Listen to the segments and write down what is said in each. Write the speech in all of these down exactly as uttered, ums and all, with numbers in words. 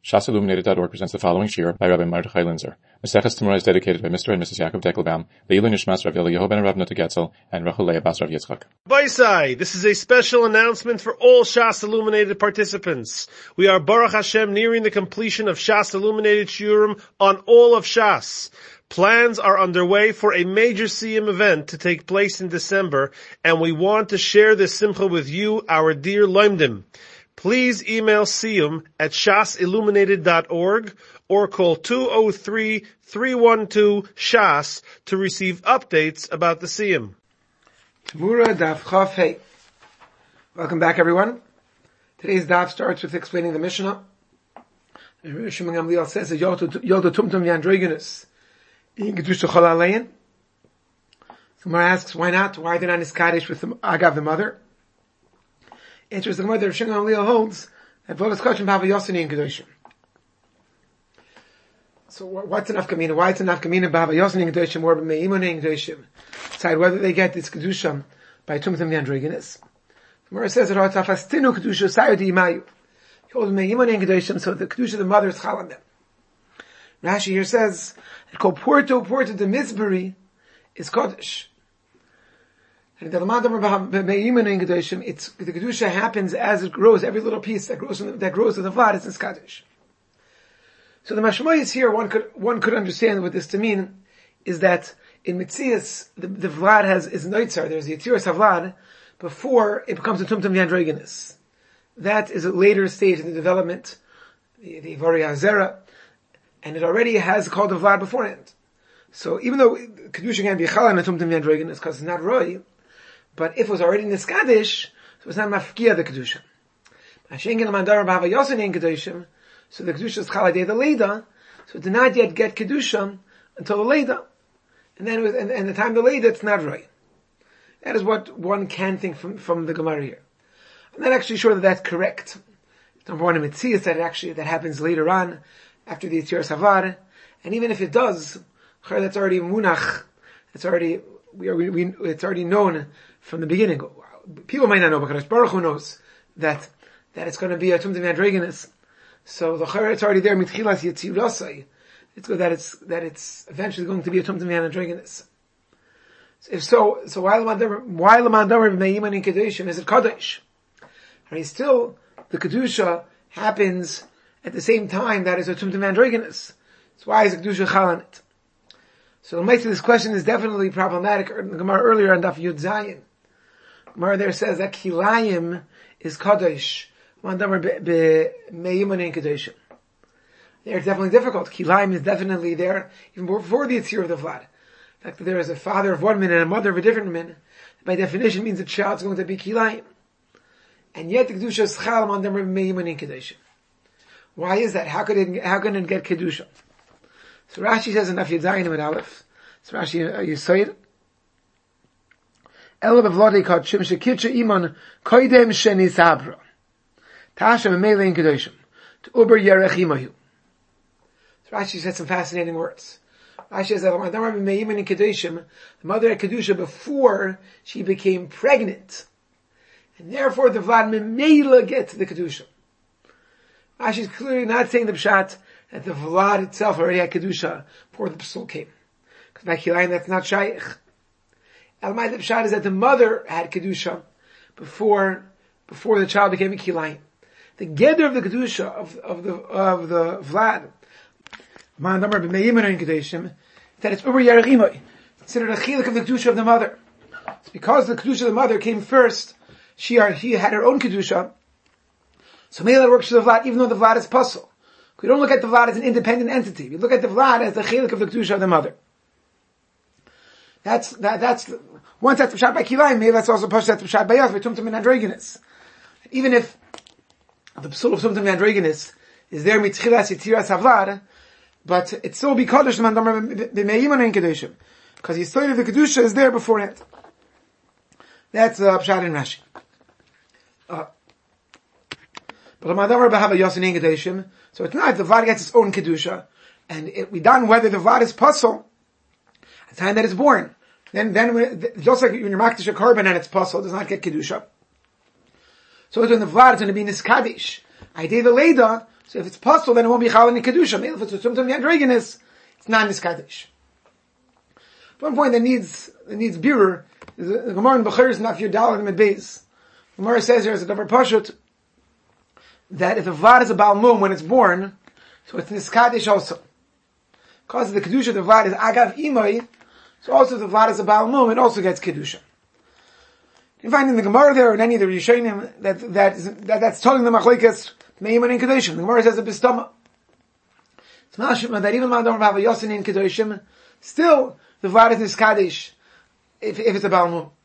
Shas Illuminated dot org presents the following shir by Rabbi Mordechai Linzer. Maseches Temura is dedicated by Mister and Missus Yaakov Deckelbaum, Leilun Nishmas Rav Eliyahu ben Rav Nota Getzel, and Rachel Leah Bas Rav Yitzchak. Baisai, this is a special announcement for all Shas Illuminated participants. We are Baruch Hashem nearing the completion of Shas Illuminated Shiurim on all of Shas. Plans are underway for a major Siyum event to take place in December, and we want to share this simcha with you, our dear Loimdim. Please email Siyum at shas illuminated dot org or call two oh three, three one two, shas to receive updates about the Siyum. Temura Daf Chaf Hey. Welcome back, everyone. Today's Daf starts with explaining the Mishnah. Shimon Gamliel says that Yoda Tumtum Yandroginus in Gedusha Chol Alein. Gemara asks, why not? Why did not Niskadish with the Agav, the mother? Answers the Gemara that Shimon Gamliel holds that Vodas Kachim Bava Yosini in Kedushim. So what's enough Kamina? Why it's enough Kamina Bava Yosini in Kedushim or Me'imun in Kedushim? Decide whether they get this Kedushim by Tumtum Yandroginus. The Gemara says that Ha'tafastinu Kedusha Sayodi Imayu. He holds Me'imun in Kedushim, so the Kedusha of the mother is Chal on them. Rashi here says that called Porto Porto de Mizberi is Kodesh. And the it's the kedusha happens as it grows. Every little piece that grows in the, that grows in the vlad is in Kaddish. So the mashmayis here, one could one could understand what this to mean is that in Mitzias the, the vlad has is noitzar. There's the yitiras havlad before it becomes a tumtum yandroginus. That is a later stage in the development, the the ivari hazera, and it already has called the vlad beforehand. So even though kedusha can be chala in a tumtum yandroginus because it's not roy. But if it was already niskadish, so it's not mafkia the kedusha. So the kedusha is chaladay the leida, so it did not yet get kedusha until the leida, and then it was, and, and the time the leida it's not right. That is what one can think from from the Gemara here. I'm not actually sure that that's correct. Number one, in Mitzias that actually that happens later on after the Yitziras Havar, and even if it does, that's already munach. It's already we are we, we it's already known from the beginning. People might not know, but Kadosh Baruch Hu knows that that it's going to be a tumtum yandroginus. So the chayra it's already there. Mitchilas yitzirasai. It's good that it's that it's eventually going to be a tumtum yandroginus. If so, so why why lamandamar b'meiman in kedushin is it kadosh? I mean, still the kedusha happens at the same time that is a tumtum yandroginus. So why is the kedusha chal on it? So the might this question is definitely problematic. The Gemara earlier on Daf Yud Zayin. Gemara there says that Kilayim is Kadosh. Mandamar be'meyimun in Kadoshim. They're definitely difficult. Kilayim is definitely there even before the Yitzir of the Vlad. The fact that there is a father of one min and a mother of a different min, by definition means the child is going to be Kilayim. And yet the Kedusha is Chal Mandamar be'meyimun in Kadoshim. Why is that? How could it, how can it get Kedusha? So Rashi says in Daf Yud Zayin with Aleph. So Rashi, uh, you say it. Ela bevlodei kodshim shekitcha iman koidem sheni sabra. Tasha memele in kedoshim. To uber yerech imahu. So Rashi said some fascinating words. Rashi says that the mother had kedusha before she became pregnant, and therefore the vlad memele gets the kedusha. Rashi is clearly not saying the pshat that the vlad itself already had kedusha before the psul came. Because by kilayim that's not shaykh. Elmai the pshat is that the mother had kedusha before before the child became a kilayim. The geder of the kedusha of of the of the vlad, man damar b'meyimin in kedushim, that it's uber yarechimai, considered a chilik of the kedusha of the mother. It's because the kedusha of the mother came first. She she had her own kedusha, so Mela works for the vlad, even though the vlad is puzzle. We don't look at the Vlad as an independent entity. We look at the Vlad as the chilik of the kedusha of the mother. That's, that, that's, once that's pshat by kilayim, maybe that's also pshat pshat by us, by tumtum and androginus. Even if the psul of tumtum and androginus is there mitchilas yitziras havlad, but it's still be kodesh mandamar b'meiman in kedushim. Because the story of the kedusha is there beforehand. That's uh, pshat in Rashi. Uh, but the mandamar b'hava yosin in kedushim. So it's not, the Vlad gets its own Kedusha, and it, we done whether the Vlad is puzzle at the time that it's born. Then, then, just like when you're makdish a carbon and it's puzzle, it does not get Kedusha. So when the Vlad is going to be Niskadish, I did the Leda, So if it's possible, then it won't be chal in kedusha. If it's a tumtum yandregenis, it's not niskadish. One point that needs that needs birur is the Gemara in Bechiros Naf Yud Daled Amud Beis. The Gemara says here as a davar pashut that if the vlad is a Baal Mum when it's born, so it's niskadish also. Because the kedusha of the vlad is agav imay, so also if the vlad is a Baal Mum, it also gets kedusha. You can find in the Gemara there or in any of the Rishonim that that, is, that that's telling the machlekes meiman in kedushim. The Gemara says a bistama. It's mashma that even madam rav yosin in kedushim, still the vlad is niskadish if if it's a Baal Mum.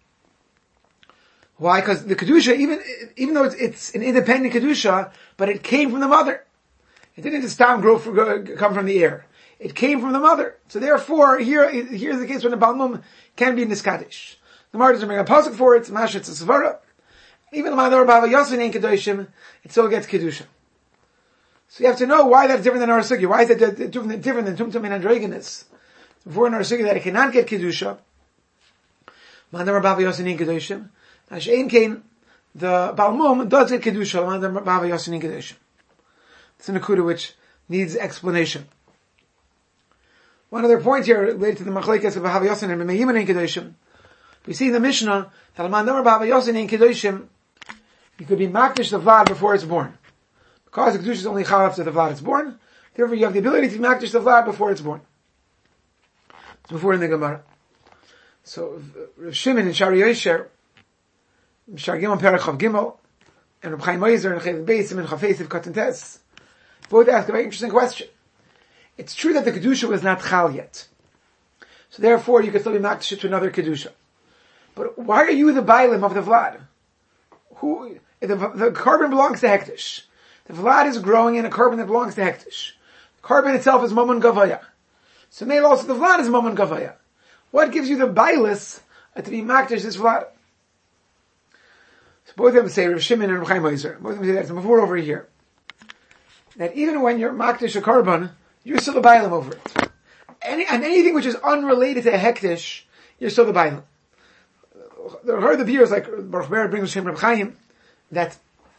Why? Because the kedusha, even even though it's, it's an independent kedusha, but it came from the mother. It didn't just down grow for, come from the air. It came from the mother. So therefore, here here's the case when the Baal Mum can be niskadish. The Gemara doesn't bring a pasuk for it. Mashitz a svara. Even the Mador Bava Yasin in kedushim, it still gets kedusha. So you have to know why that's different than our sugya. Why is that different than tumtum and androgenes? Before in our sugya that it cannot get kedusha. Mador Bava Yasin in kedushim. Hashem came, the Baal Mum does get kedusha. Mador Bava Yasin in kedushim. It's a nekuda which needs explanation. One other point here related to the machlekes of Bava Yasin and Meiman in kedushim. We see in the Mishnah that Al-Mandamar Bava Yosin in Kedushim, you could be makdish the vlad before it's born. Because the Kedush is only chal after the vlad is born, therefore you have the ability to makdish the vlad before it's born. It's before in the Gemara. So, Rav Shimon in Shari Yosher, Shar Gimel Perek Chav Gimel, and Reb Chaim Oizer and Chav Beisim and Chav Eisiv Katan Tes, both ask a very interesting question. It's true that the Kedusha was not chal yet. So therefore you could still be makdish to another Kedusha. But why are you the bailim of the vlad? Who the, the carbon belongs to hektish. The vlad is growing in a carbon that belongs to hektish. The carbon itself is mammon gavaya. So maybe also the vlad is mammon gavaya. What gives you the bailis to be makdish this vlad? So both of them say Rav Shimon and Rav Chaim Oizer. Both of them say that before over here. That even when you're makdish a carbon, you're still the bailim over it. Any and anything which is unrelated to a hektish, you're still the bailim. The heard the beers like Baruch Ber brings Shem Reb Chaim that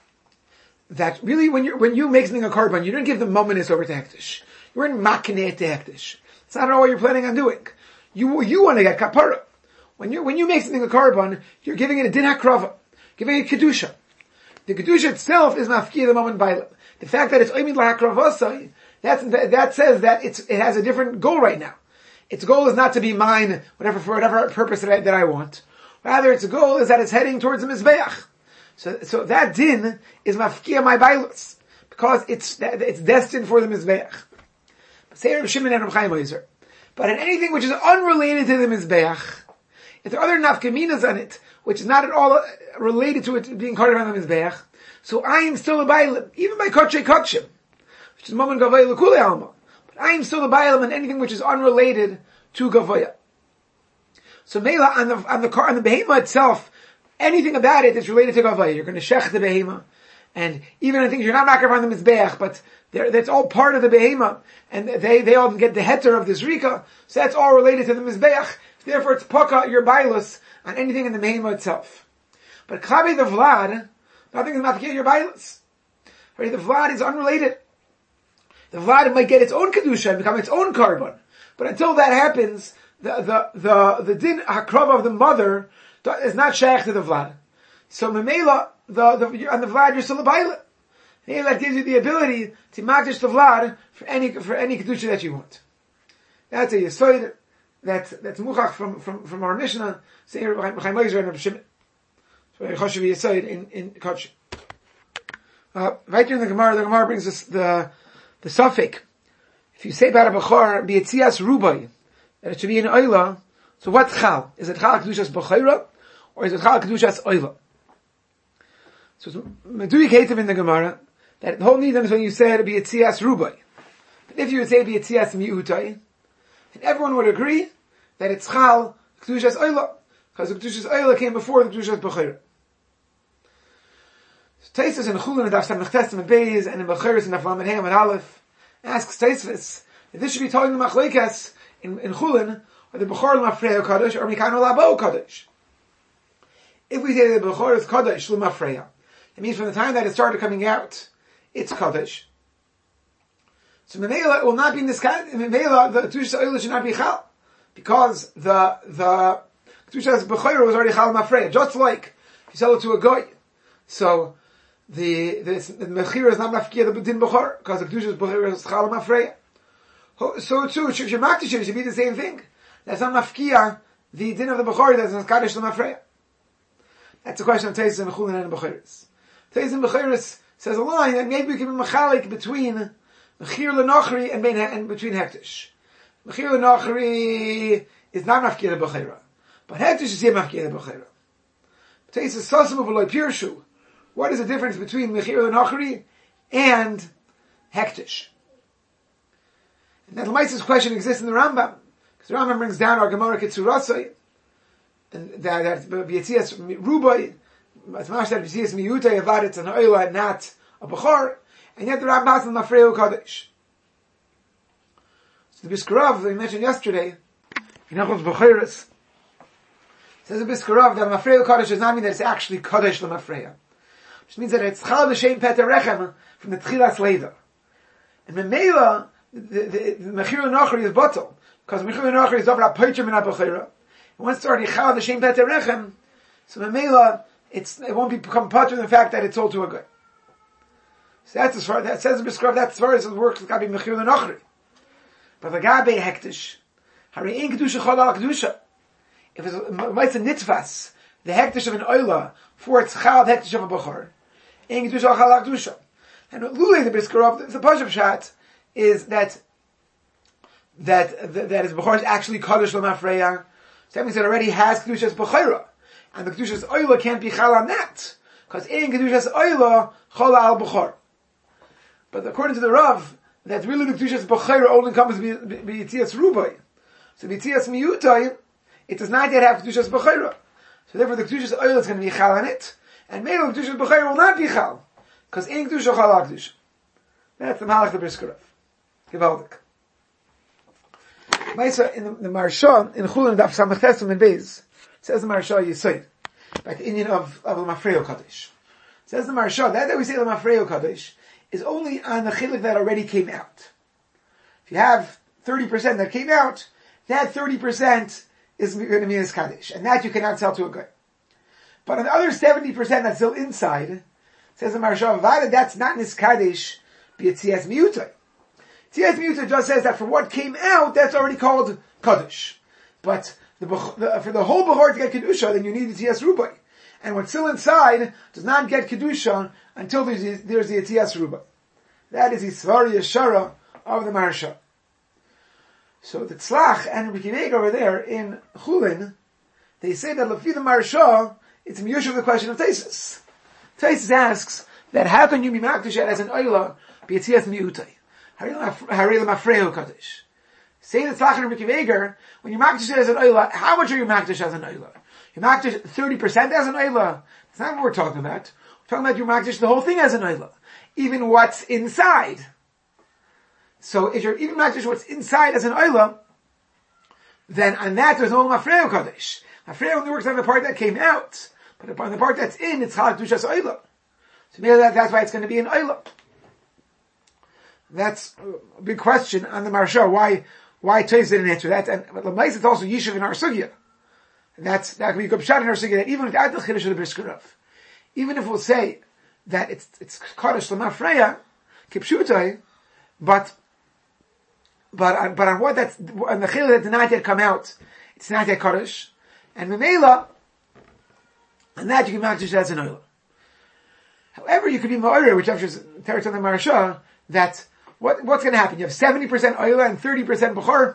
that really when you when you make something a carbon, you don't give the momentus over to hektish. You're in makneh to hektish. It's not at all what you're planning on doing. You you want to get kapara. When you when you make something a carbon, you're giving it a din hakrava, giving it kedusha. The kedusha itself is mafkir the moment by the fact that it's oimid lahakravasa. That's that, that says that it's it has a different goal right now. Its goal is not to be mine, whatever for whatever purpose that I, that I want. Rather, its goal is that it's heading towards the Mizbeach. So, so that din is mafkia my bailus. Because it's, it's destined for the Mizbeach. Say Rav Shimon and Rav Chaim Oizer. But in anything which is unrelated to the Mizbeach, if there are other nafkaminas on it, which is not at all related to it being carved around the Mizbeach, so I am still a bailim, even by Kotche Kotchim, which is Mammon Gavaya L'Kulei Alma. But I am still a bailim in anything which is unrelated to Gavaya. So Mela on the on the car on the behema itself, anything about it is related to Gavaya. You're going to shech the behema, and even I think you're not making on the mizbeach, but that's all part of the behema, and they they all get the heter of the zrika. So that's all related to the mizbeach. Therefore, it's paka your bailus on anything in the behema itself. But klabe the vlad, nothing is mafkir your bailus. Right? The vlad is unrelated. The vlad might get its own kedusha and become its own carbon, but until that happens, The, the, the, the din hakrava of the mother is not shaykh to the vlad. So memela, the, the, on the vlad you're still a bailet. And that gives you the ability to makdish the vlad for any, for any kedusha that you want. That's a yisoid, that's, that's muchach from, from, from our Mishnah, saying Chaim Oizer and Rav Shimon. So Choshev yisoid in, in Kotch. Uh, right here in the Gemara, the Gemara brings us the, the suffix. If you say about a bechor, bi'etzias rubai, that it should be in oila. So what's chal? Is it chal kedushas b'chayra, or is it chal kedushas oila? So it's meduyik hativ in the Gemara that the whole nidam is when you say it be etzias rubai. But if you would say it be etzias miutai, then everyone would agree that it's chal kedushas oila, because the kedushas oila came before the kedushas b'chayra. So Taisus in Chulin and Daf Samech and Beis and in B'chayris and Daf Lamed Hey and Aleph asks Taisus if this should be talking the machlekas in, in Chulin, or the Bechor L'Mafreya Kadosh, or Mikano Labo Kadosh. If we say the Bechor is Kadosh L'Mafreya, it means from the time that it started coming out, it's Kadosh. So Memela will not be in this kind, Memela, the Kedushas Oila should not be Chal. Because the, the Kedushas Bechorah was already Chal Mafreya. Just like, if you sell it to a Goy. So, the, the, the Mechira is not Mafkia the Din Bechorah, because the Kedushas Bechorah is Chal Mafreya. So too, if you're Makdish, it should be the same thing. That's not Mafkia, the Din of the Bechorah, that's not Kaddish the Mafreya. That's the question of Teis and Chulin and Bechiris. Teis and Bechiris says a line that maybe we can be machalik between Mechir L'Nochri and, and between Hektish. Mechir L'Nochri is not Mafkir Bechira, but Hektish is here Mafkir Bechira. Teis is Sosam of Eloi Pirshu. What is the difference between Mechir L'Nochri and Hektish? And that Lamaisa's question exists in the Rambam, because the Rambam brings down our Gemara Ketzurasai, and that, that B'yetzias Rubai, Atmash that B'yetzias Miyutay Avadet an Oila, not a Bechor, and yet the Rambam is Mafreu Kadosh. So the Biskarav that we mentioned yesterday, in Achos Bechiris, says the Biskarav that Mafreu Kadosh does not mean that it's actually Kadosh L'Mafreya, which means that it's Chal B'Shem Peter Rechem from the Tchilas Leida. And Memela, the, the, the Mechir L'Nochri is Batal, because Mechir L'Nochri is Dovra Poicher Min HaBechira. And once it's already Chal B'Shem Peter Rechem, so Memela, it's, it won't be become Potter in the fact that it's sold to a guy. So that's as far, that says in Biskarav, that's as far as it works, it's got to be Mechir L'Nochri. But the Gabe Hektish, Hari in Kedusha Chol Al Kedusha. If it's a Nitfas, the Hektish of an Oila, for its Chal Hektish of a Bechor, in Kedusha Chol Al Kedusha. And Lulei the Biskarav, the Pashav Shat, is that, that, that, that his Bechor is actually Kadosh L'Mafreya. So that means it already has Kedushas Bechora. And the Kedushas Oila can't be Chal on that. Because in Kedushas Oila, Chol Al Bechor. But according to the Rav, that really the Kedushas Bechora only comes B'yitzias Rubai. So B'yitzias Miyutai, it does not yet have Kedushas Bechora. So therefore the Kedushas Oila is going to be Chal on it. And maybe the Kedushas Bechora will not be Chal. Because in Kedusha Chal Al Kedusha. That's the Malach the Biskarav. Givaldik. Maisa in the, the Maharsha, in Chulin Daf Samach Tesum and Beis, says the Maharsha Yisoid, by the Indian of, of L'Mafreo Kadosh. Says the Maharsha, that that we say L'Mafreo Kadosh, is only on the chilik that already came out. If you have thirty percent that came out, that thirty percent is going to be his Kaddish, and that you cannot sell to a guy. But on the other seventy percent that's still inside, says the Maharsha, that's not his Kaddish, be it Tzias Miyutay. Tzias Miyutay just says that for what came out, that's already called Kaddish. But the, the, for the whole Bechor to get Kedusha, then you need the Tzias Rubai. And what's still inside does not get Kedusha until there's, there's the Tzias Rubai. That is the Svari Yeshara of the Maharsha. So the Tzlach and Rikineg over there in Chulin, they say that Lefi the Maharsha, it's a Miyush of the question of Taisus. Taisus asks that how can you be Makdish as an Oila be Tzias Miyutay? Hari L'Mafreo Kaddish. Say the Tzlach and Rikineg, when you Makdish as an Oila, how much are you Makdish as an Oila? You Makdish thirty percent as an Oila. That's not what we're talking about. We're talking about you Makdish the whole thing as an Oila. Even what's inside. So if you're even Makdish what's inside as an Oila, then on that there's no Mafreo Kaddish. Mafreo only works on the part that came out. But on the part that's in, it's Chal Kedushas Oila. So maybe that, that's why it's going to be an Oila. That's a big question on the Maharsha. Why, why Toys didn't answer that? And, but Lamais, it's also Yishuv in our Sugya. And that's, that can be a good shot in our Sugya, that even without the Chiddush of the Biskarav, even if we'll say that it's, it's Kaddish L'Mafreya, Kipshutai, but, but on, but on what that's, on the Chiddush that did not yet come out, it's not yet Kaddish, and Memela, and that you can Makdish as an Oila. However, you could be Ma'oreh, which is territory of the Maharsha, that, what, what's going to happen? You have seventy percent Oila and thirty percent Bechor.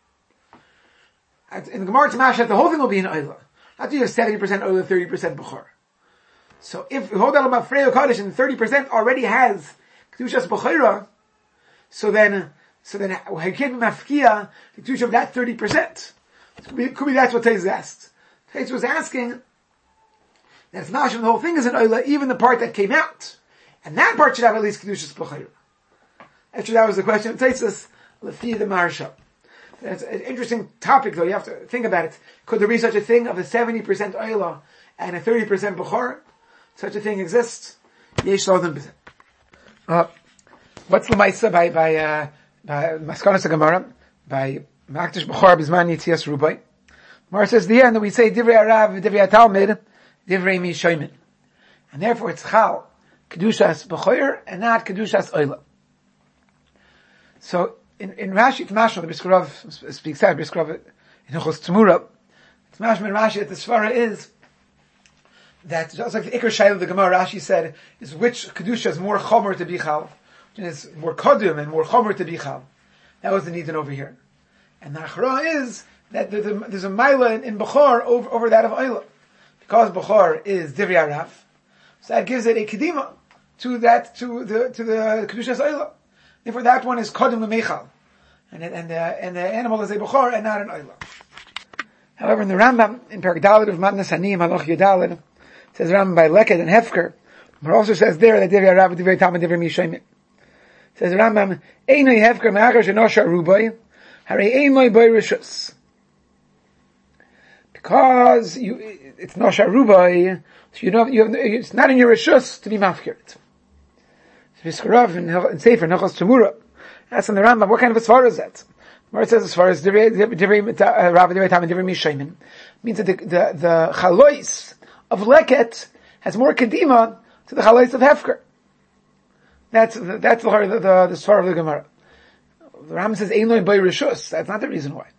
In the Gemara Tamashat, the whole thing will be an Oila. Not that you have seventy percent Oila, thirty percent Bechor. So if you hold out Mafreo Kaddish and thirty percent already has Kedushas Bechira, so then, so then, how can be Mafkia, the Kedusha of that thirty percent? It could be, could be that's what Teiz asked. Teiz was asking, that it's Mashim, the whole thing is an Oila, even the part that came out. And that part should have at least Kedushas Bechira. Actually, that was the question of Teitzis, Lefi the Maharsha. That's an interesting topic, though. You have to think about it. Could there be such a thing of a seventy percent Oila and a thirty percent Bechor? Such a thing exists? Yesh Lodin B'zeh. Uh, what's the Maisa by, by, uh, by Maskanas Gemara, by Makdish Bechor Bizman Yitzias Rubai. Gemara says the end that we say Divrei Arav, Divrei Talmid, Divrei Mishoimin. And therefore it's Chal, Kedushas Bechor, and not Kedushas Oila. So, in, in Rashi, it's Mashal, the Briskarov speaks out, Briskarov, in Hilchos Tzmura, it's Mashal in Rashi that the Svara is, that just like the Iker Shaila of the Gemara, Rashi said, is which Kedusha is more Chomer to be Chal, which is more Kodum and more Chomer to be Chal. That was the need over here. And the Achra is that there's a, there's a Maila in, in Bechor over, over that of Oila. Because Bechor is Divrei Arav, so that gives it a Kedima to that, to the, to the Kedushas Oila. Therefore that one is Kodum L'Meichal. And, and the, and the animal is a Bechor and not an Oila. However, in the Rambam, in Perek Dalet of Matnas Hanim, Haloch Yudalid, says Rambam by Leket and Hefker, but also says there that Divrei Arav, Divrei Talmid, Divrei Mishoimin. Says Rambam, Einoi Hefker Me'achar Shenosha Rubai, Harei Einoi Boi Rishus. Because you, it's Nosha Rubai, so you know, you have, it's not in your Rishus to be mafkirt. So Vizkarav in Sefer, Nechos Tzmura, that's in the Rambam, what kind of a svara is that? Where it says as far as Divrei Rav, Divrei Talmid, Divrei Mishoimin, means that the, the, the Chalois of Leket has more Kedima to the Chalois of Hefker. That's, that's the, the, the, the svara of the Gemara. The Rambam says, Einoi Boi Rishus, that's not the reason why.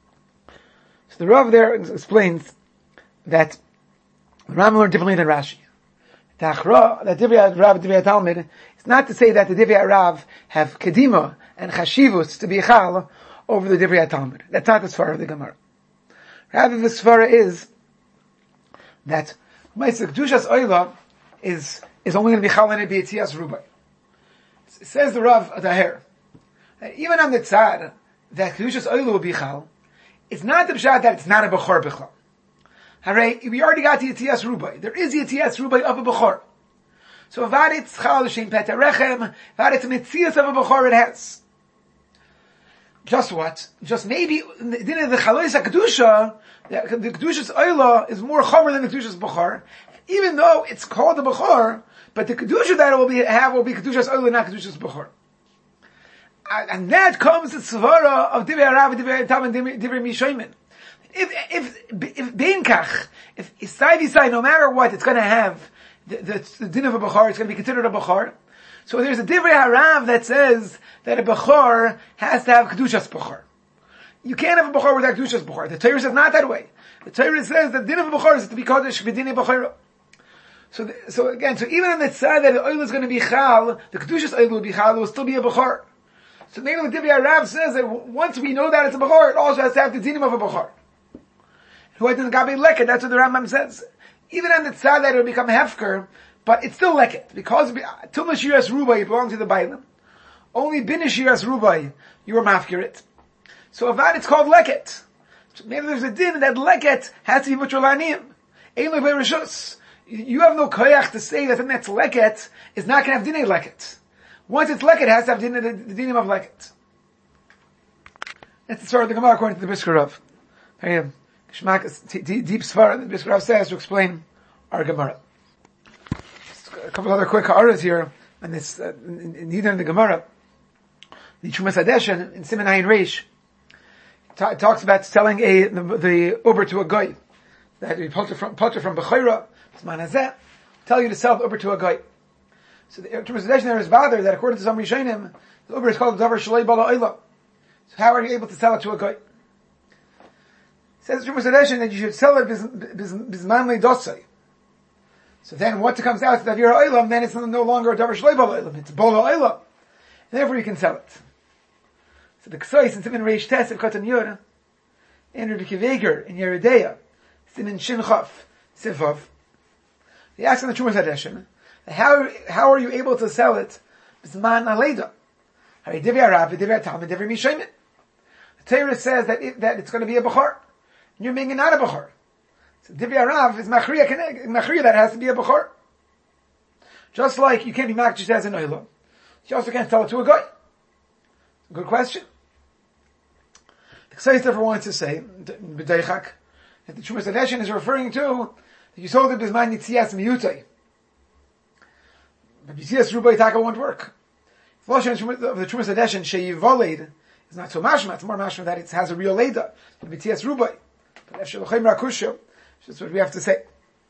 So the Rav there explains that the Rambam learned differently than Rashi. The Achra, that Divrei Rav, Divrei Talmid, it's not to say that the Divrei Rav have Kedima and Chashivus to be Chal over the Divrei Talmid. That's not the Svara of the Gemara. Rather, the Svara is that Kedushas Oila is, is only going to be Chal in it B'Yetzias Rubai. It says the Rav Daher, that even on the Tzad, that Kedushas Oila will be Chal, it's not the Pshat that it's not a Bechor Bechal. Hooray, we already got the Yetzias Rubai. There is the Yetzias Rubai of a Bechor. So vad it's Chal Shem Peter Rechem, vad it's Metzias of a Bechor it has. Just what? Just maybe the the Chalois HaKedusha, the, the Kedusha's Oila is more Chomer than the Kedusha's Bechor, even though it's called the Bechor, but the Kedusha that it will be have will be Kedusha's Oila, not Kedusha's Bechor. And that comes the Svara of Divrei Arav, Divrei Talmid, Divrei Mishoimin. If, if, if Beinkach, if Isai Visai, no matter what, it's going to have the, the, the din of a Bechor, it's going to be considered a Bechor. So there's a Divrei Harav that says that a Bechor has to have Kedushas Bechor. You can't have a Bechor without Kedushas Bechor. The Torah says not that way. The Torah says that the din of a Bechor is to be Kodesh B'dinei Bechor. So, the, so again, so even on the side that the oil is going to be Chal, the Kedushas oil will be Chal, it will still be a Bechor. So maybe the Divrei Harav says that once we know that it's a Bechor, it also has to have the dinim of a Bechor. Who I didn't Gabi Leket, that's what the Rambam says. Even on the side that it will become Hefker, but it's still Leket. Because till Mashiras Rubai, it belongs to the Bailam. Only bin Mashiras Rubai, you are Mafkirit. So if that, it's called Leket. So maybe there's a din that Leket has to be Mutter Laniyim. Ein Levei Rishus. You have no koyach to say that the that's Leket is not going to have dinei Leket. Once it's Leket, it has to have dinei, the, the dinim of Leket. That's the story of the Gemara according to the Briskarov. Deep Svar, the Briskarov says to explain our Gemara. A couple other quick ha'aras here, and this, uh, neither in the Gemara. The Chumas Hadeshen, in Siman Ayin Reish, t- talks about selling a, the, the Uber to a guy. That you potter from, potter from Bechira, Zman Hazeh, tell you to sell the Uber to a guy. So the Chumas Hadeshen there is bothered that according to some Rishonim, the Uber is called Davar Shalei Bala Oila. So how are you able to sell it to a guy? It says Chumas Hadeshen that you should sell it Bizman Leidosai. So then what comes out of your oilam, then it's no longer a davar shloi bala oilam, it's bola oilam. And therefore you can sell it. So the Ksois in Siman Reish Tes of Katan Yur, in Rabbi Kiveger, in Yeridea, Siman Shinchaf, Sivav, they ask in the Chumas Hadeshen, how, how are you able to sell it? B'zman aleida. Hari Divrei Arav, Divrei Talmid, Divrei Mishoimin. The Torah says that, it, that it's going to be a Bechor. And you're making not a Bechor. So Divrei Arav is machriya, machriya that has to be a Bechor. Just like you can't be makdish as an oila, you also can't sell it to a guy. Good question. The Ksais therefore wants to say, b'deichak, that the Chumas Hadeshen is referring to that you sold it bisman yitzias miyutei. But yitzias rubai taka won't work. The Lashon of the Trumas Hadeshin, Sheyivoled, is not so mashma, it's more mashma that it has a real Leda, the B T S Rubai. But Efshel L'chaim Rakusha, that's what we have to say.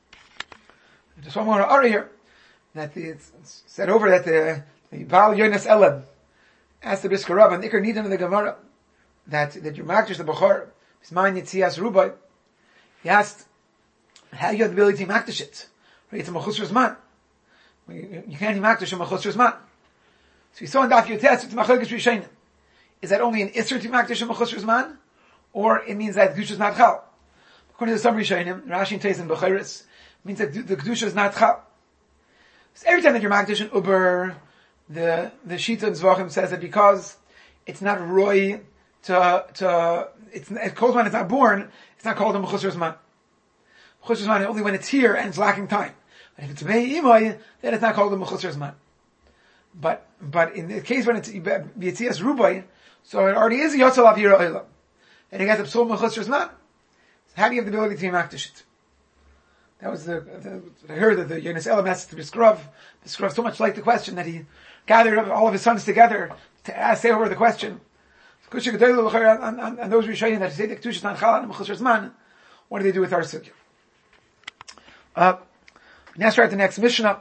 Just one more order here, that the, it's said over that the, the Baal Yonas Elam asked the Brisker Rav, and Iker Nidan in the Gemara, that, that your Magdish the Bechor, Bisman Yitzias Rubai, he asked, how you have the ability to Magdish it? Right, it's a Mechusr Zman. You, you can't Magdish a Mechusr Zman. So we saw in Daf Yotes, it's Machlokes Rishonim. Is that only an Isser to Magdish a Mechusr Zman? Or it means that Kedusha is not Chal? According to some Rishonim, Rashi and Teis and Bechiris, means that the Kedusha is not Chal. So every time that you're Magdish an Uber, the, the Shita and Zvachim says that because it's not Roy to, to, it's, it's called when it's not born, it's not called a Mechusr Zman. Mechusr Zman only when it's here and it's lacking time. But if it's Mei Imoy, then it's not called a Mechusr Zman. But, but in the case when it's Yitzias Rubai, so it already is a Yotzal Avira Olam. And you get the Psalm Mechusr Zman. How do you have the ability to Makdish it? That was the, the I heard that the Yonas Elam asked to Biskrav. Biskrav so much liked the question that he gathered all of his sons together to ask, say over the question. And those Rishonim that say the Kedusha is not Chal and Mechusr Zman, what do they do with our Sugya? Uh, now start the next Mishnah.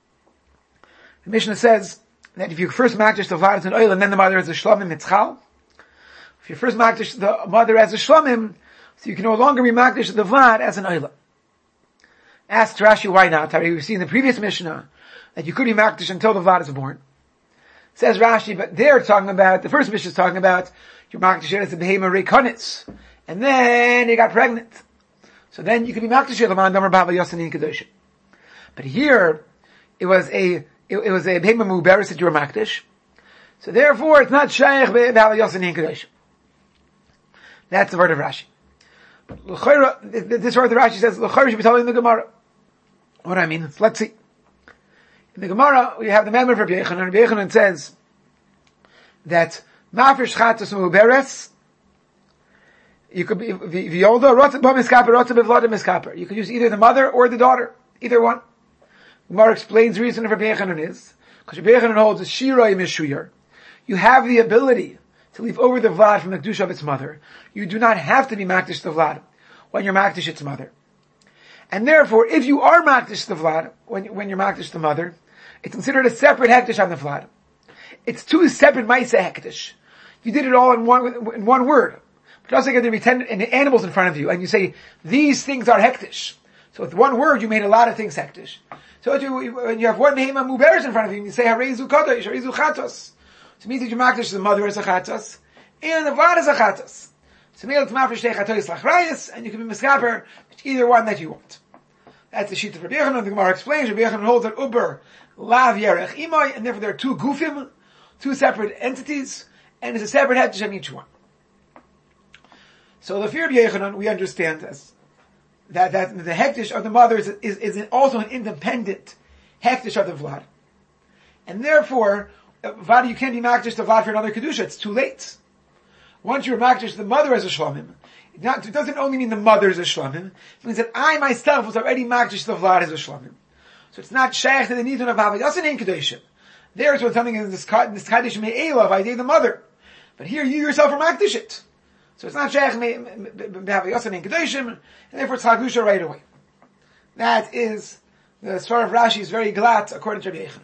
The Mishnah says that if you first Makdish the Vlad as an oil and then the mother as a Shlomim, it's Chal. If you first Makdish the mother as a Shlomim, so you can no longer be Makdish the Vlad as an oil. Asked Rashi why not. We've seen in the previous Mishnah that you could be Makdish until the Vlad is born. Says Rashi, but they're talking about, the first Mishnah is talking about your Makdish as a Behema Rekonitz. And then you got pregnant. So then you could be Makdish the Man Damar Bava Yosanin Kedoshim. But here, it was a It, it was a Behema Muberis that you were Makdish. So therefore, it's not Shaykh B'Ba'al Yosin in Kedoshim. That's the word of Rashi. But L'chayra, this word of Rashi says, L'chayra should be telling the Gemara. What I mean, let's see. In the Gemara, we have the member for Rabbi Yechanan. Rabbi Yechanan says that Ma'afir Shchatus Muberis, you could be V'yolda, Rotza B'Miskaper, Rotza B'Vlada Miskaper. You could use either the mother or the daughter. Either one. Gemara explains the reason for Rabbi Yechanan is, because Rabbi Yechanan holds a Shiroi Mishuyar. You have the ability to leave over the Vlad from the Kedusha of its mother. You do not have to be Makdish the Vlad when you're Makdish its mother. And therefore, if you are Makdish the Vlad, when, when you're Makdish the mother, it's considered a separate Hektish on the Vlad. It's two separate Maisa Hektish. You did it all in one, in one word. But just like there be ten animals in front of you, and you say, these things are Hektish. So with one word, you made a lot of things Hektish. So when you have one Behema Muberis in front of you, and you say, Harezu Kadosh, Harezu Chatos. So it means that you Makdish the mother as a Chatos, and the Vlad as a Chatos. So maybe it's Mafresh Tei Chatos Lachrayas, and you can be Miskaper, either one that you want. That's the sheet of Rabbi Yechanan. The Gemara explains, Rabbi Yechanan holds that Uber, Lav Yerech Imoy, and therefore there are two Gufim, two separate entities, and it's a separate Hektish on each one. So the fear of Yechanan, we understand as that, that the Hektish of the mother is, is, is also an independent Hektish of the Vlad. And therefore, Vlad, you can't be Makdish the Vlad for another Kedusha, it's too late. Once you're Makdish the mother as a Shlomim, it, not, it doesn't only mean the mother is a Shlomim, it means that I myself was already Makdish the Vlad as a Shlomim. So it's not Shaykh to the Nidun of Bava Yosin in Kedoshim. There's what something in this Kaddish Me'ela, I did the mother. But here you yourself are Makdish it. So it's not Shaykh Bava Yosin in Kedoshim, and therefore it's Hagusha right away. That is, the Svar of Rashi is very glad according to Rabbi Yechanan.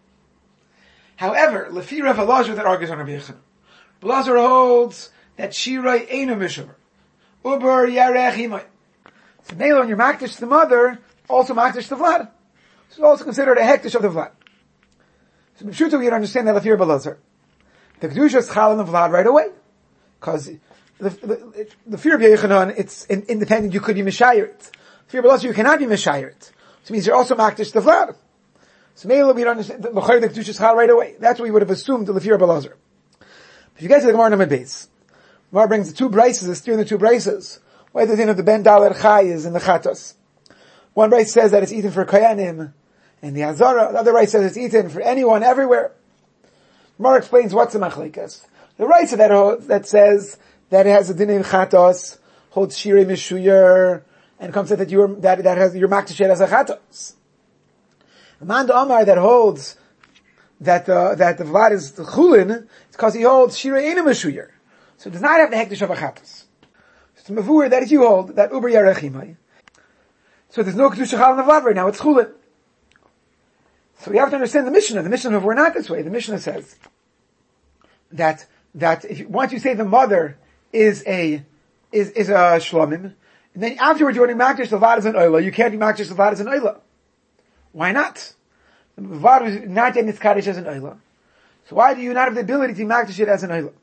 However, Lefi Rav Elazar that argues on Rabbi Yechanan. Elazar holds that Shiroi Eino Mishumer. Uber Yarech Himai. So Mela, when you're Makdish the mother, also Makdish the Vlad. So it's also considered a Hektish of the Vlad. So B'shuta we can understand that Lefi Rav Elazar. The Kedusha is Chal on the Vlad right away. Because the, the, the fear of Yechanan, it's in, independent, you could be Mishayirit. Fear of Elazar, you cannot be Mishayirit. So it means you're also Makdish the Vlad. So maybe we'd understand the L'chayr the Kedusha is Chal right away. That's what we would have assumed the Lefir Belazar. If you get to the Gemara number base, Gemara brings the two braces, the steer in the two braces. Why the din of the Ben Daler Chai is in the Chatos. One brace says that it's eaten for Koyanim and the Hazara. The other brace says it's eaten for anyone, everywhere. Gemara explains what's the Machlekas. The brace that that says that it has a din in Chatos holds Shirei Mishuyer and comes out that you're that that has your Makdish as a Chatos. The Manda Omar that holds that uh, that the Vlad is the Chulin, it's because he holds Shira Eina Meshuyar. So it does not have the hektish of a Chatos. So it's Mavur that if you hold that Uber Yarechimai, so there's no Kedusha Chal in the Vlad right now, it's Chulin. So we have to understand the Mishnah. The Mishnah, if we're not this way, the Mishnah says that, that if you, once you say the mother is a, is, is a Shlomim, and then afterwards you're doing Makdish, the Vlad is an Oila, you can't do Makdish, the Vlad is an Oila. Why not? The Vlad is not yet Nitzkadish as an Oila. So why do you not have the ability to Makdish it as an Oila?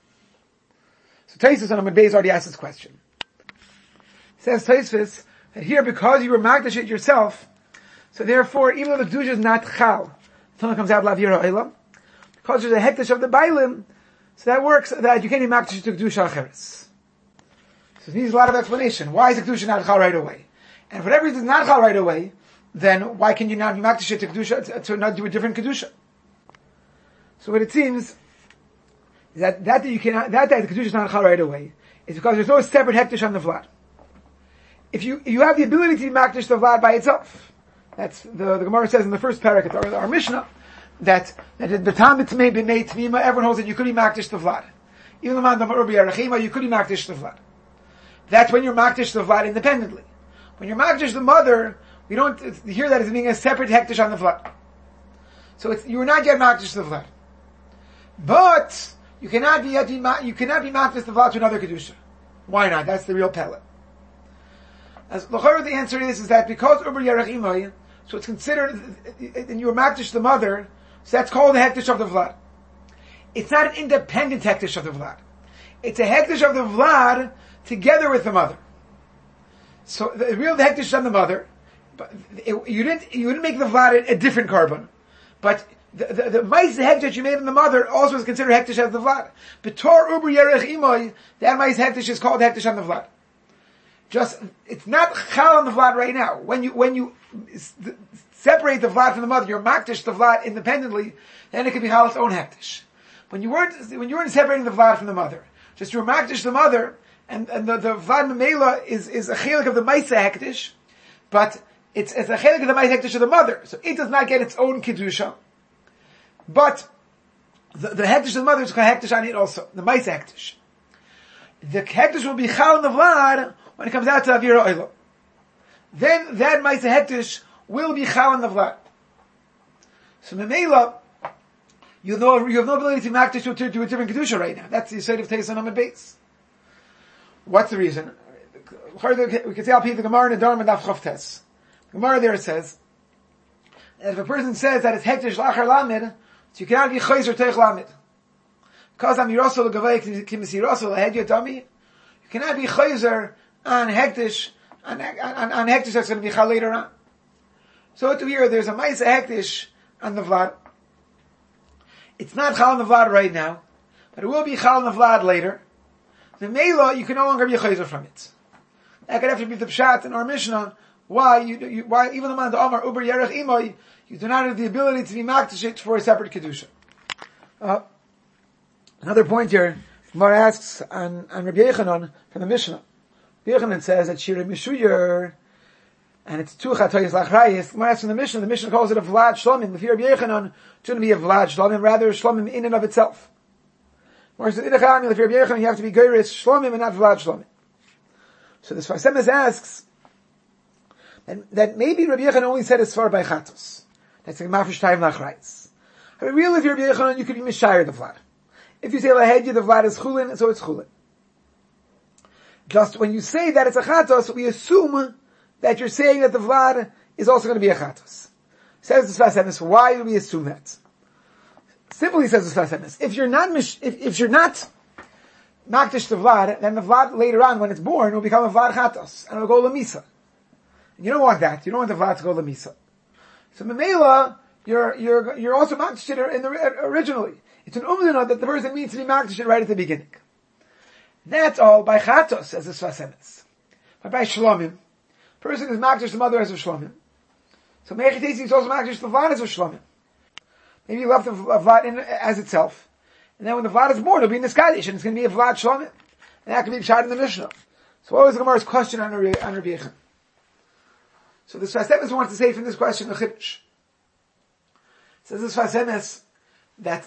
So Tosfos on Amud Beis already asked this question. Says Tosfos that here, because you were Makdish it yourself, so therefore, even though the Kedusha is not Chal, Tana comes out Lavira Oila, because there's a hektish of the Bailim, so that works, that you can't be Makdish to Kedusha Acheres. So it needs a lot of explanation. Why is the Kedusha not Chal right away? And for whatever reason it's not Chal right away, then why can you not be Makdish to Kedusha, to not do a different Kedusha? So what it seems, is that, that, that you cannot, that, that the Kedusha is not Chal right away, is because there's no separate hektish on the Vlad. If you, you have the ability to be Makdish the Vlad by itself, that's the, the Gemara says in the first parak, our, our Mishnah, that, that the time it's made, made Tmima, everyone holds that you could be Makdish the Vlad. Even the man, the Urbi Yarechima, you could be Makdish the Vlad. That's when you're Makdish the Vlad independently. When you're Makdish the mother, we don't hear that as being a separate hektish on the Vlad. So it's, you are not yet Makdish the Vlad. But, you cannot be yet, you cannot be Makdish the Vlad to another Kedusha. Why not? That's the real pellet. As the answer is, is that because Uber Yarechimai, so it's considered, and you were Makdish the mother, so that's called the hektish of the Vlad. It's not an independent hektish of the Vlad. It's a hektish of the Vlad together with the mother. So the real hektish on the mother, but it, you didn't you didn't make the Vlad a, a different carbon, but the the, the mice hektish you made in the mother also is considered hektish as the Vlad. B'tor Uber Yarechimai, that mice hektish is called hektish on the Vlad. Just, it's not Chal on the Vlad right now. When you, when you separate the Vlad from the mother, you're Makdish the Vlad independently, then it can be Chal its own hektish. When you weren't, when you weren't separating the Vlad from the mother, just you were Makdish the mother, and, and the, the Vlad Memela is, is a chelik of the Maisa hektish, but it's, it's a chelik of the Maisa hektish of the mother. So it does not get its own Kedusha. But, the, the hektish of the mother is called hektish on it also, the Maisa hektish. The hektish will be Chal on the Vlad, when it comes out to Avira Oilo. Then that Maisa Hektish will be Chal in the Vlad. So Memela, you know, you have no ability to Makdish to, to, to a different Kedusha right now. That's the side of Tosfos on Amud Beis. What's the reason? We can say I'll the Gemara in the Dharma and Daf Chavtes. The Gemara there says, that if a person says that it's Hektish Lachar Lamed, so you cannot be Chayzer Teich Lamed. Because I'm Yerosol Gavai Kimisi Yerosol Ahed Yotami, you cannot be Chayzer on hektish, on, on, on hektish that's going to be chal later on. So to here, there's a ma'isa hektish on the Vlad. It's not chal on the Vlad right now, but it will be chal on the Vlad later. The Mela, you can no longer be a chayzer from it. That could have to be the pshat in our Mishnah, why you, you why even the man the Omar Uber Yerech Imoy, you do not have the ability to be makdish it for a separate kedusha. Uh, another point here, Gemara asks on, on Rabbi Yechanan from the Mishnah. Yechanan says that Shira Mishuyar, and it's two Chatoyes Lachrayis. Gemara asks from the Mishnah, the Mishnah calls it a Vlad Shlomim. If you're Rabbi Yechanan, it shouldn't be a Vlad Shlomim, rather Shlomim in and of itself. Whereas in Idacham, if you're Rabbi Yechanan, you have to be Geiris Shlomim and not Vlad Shlomim. So the Sfar Semes asks, that, that maybe Rabbi Yechanan only said as far by Chatos. That's like Mafresh Taim Lachrayis. But really, if you're Rabbi Yechanan, you could be Mishayir the Vlad. If you say Lahedya, the Vlad is Chulin, so it's Chulin. Just when you say that it's a chatos, we assume that you're saying that the Vlad is also going to be a chatos. Says the Sfas Emes, why do we assume that? Simply says the Sfas Emes, if you're not, if, if you're not Makdish the Vlad, then the Vlad later on, when it's born, will become a Vlad chatos, and it will go Lamisa. And you don't want that. You don't want the Vlad to go Lamisa. So Memela, you're, you're, you're also Makdish it in the, originally. It's an umdana that the person means to be Makdish it right at the beginning. That's all by chatos, as the Sfas Emes. But by shlomim, person is makdish the mother as a shlomim. So mechitesi is also makdish the vlad as a shlomim. Maybe you left the vlad in as itself, and then when the vlad is born, it'll be in the skadish, and it's going to be a vlad shlomim, and that can be shot in the Mishnah. So what was the Gemara's question on Rabbi Yechon? So the Sfas Emes wants to say from this question a chiddush. Says this Fasemes that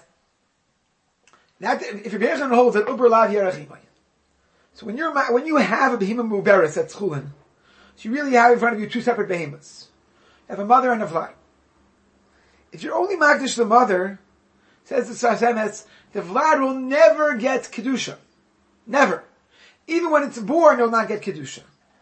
that if your Bechon holds that Uber Lav Yerachimai. So when you're when you have a behemoth muberes at Schulin, so you really have in front of you two separate behemoths. You have a mother and a vlad. If you're only magdish the mother, says the Sasemes, the vlad will never get kedusha, never. Even when it's born, it'll not get kedusha.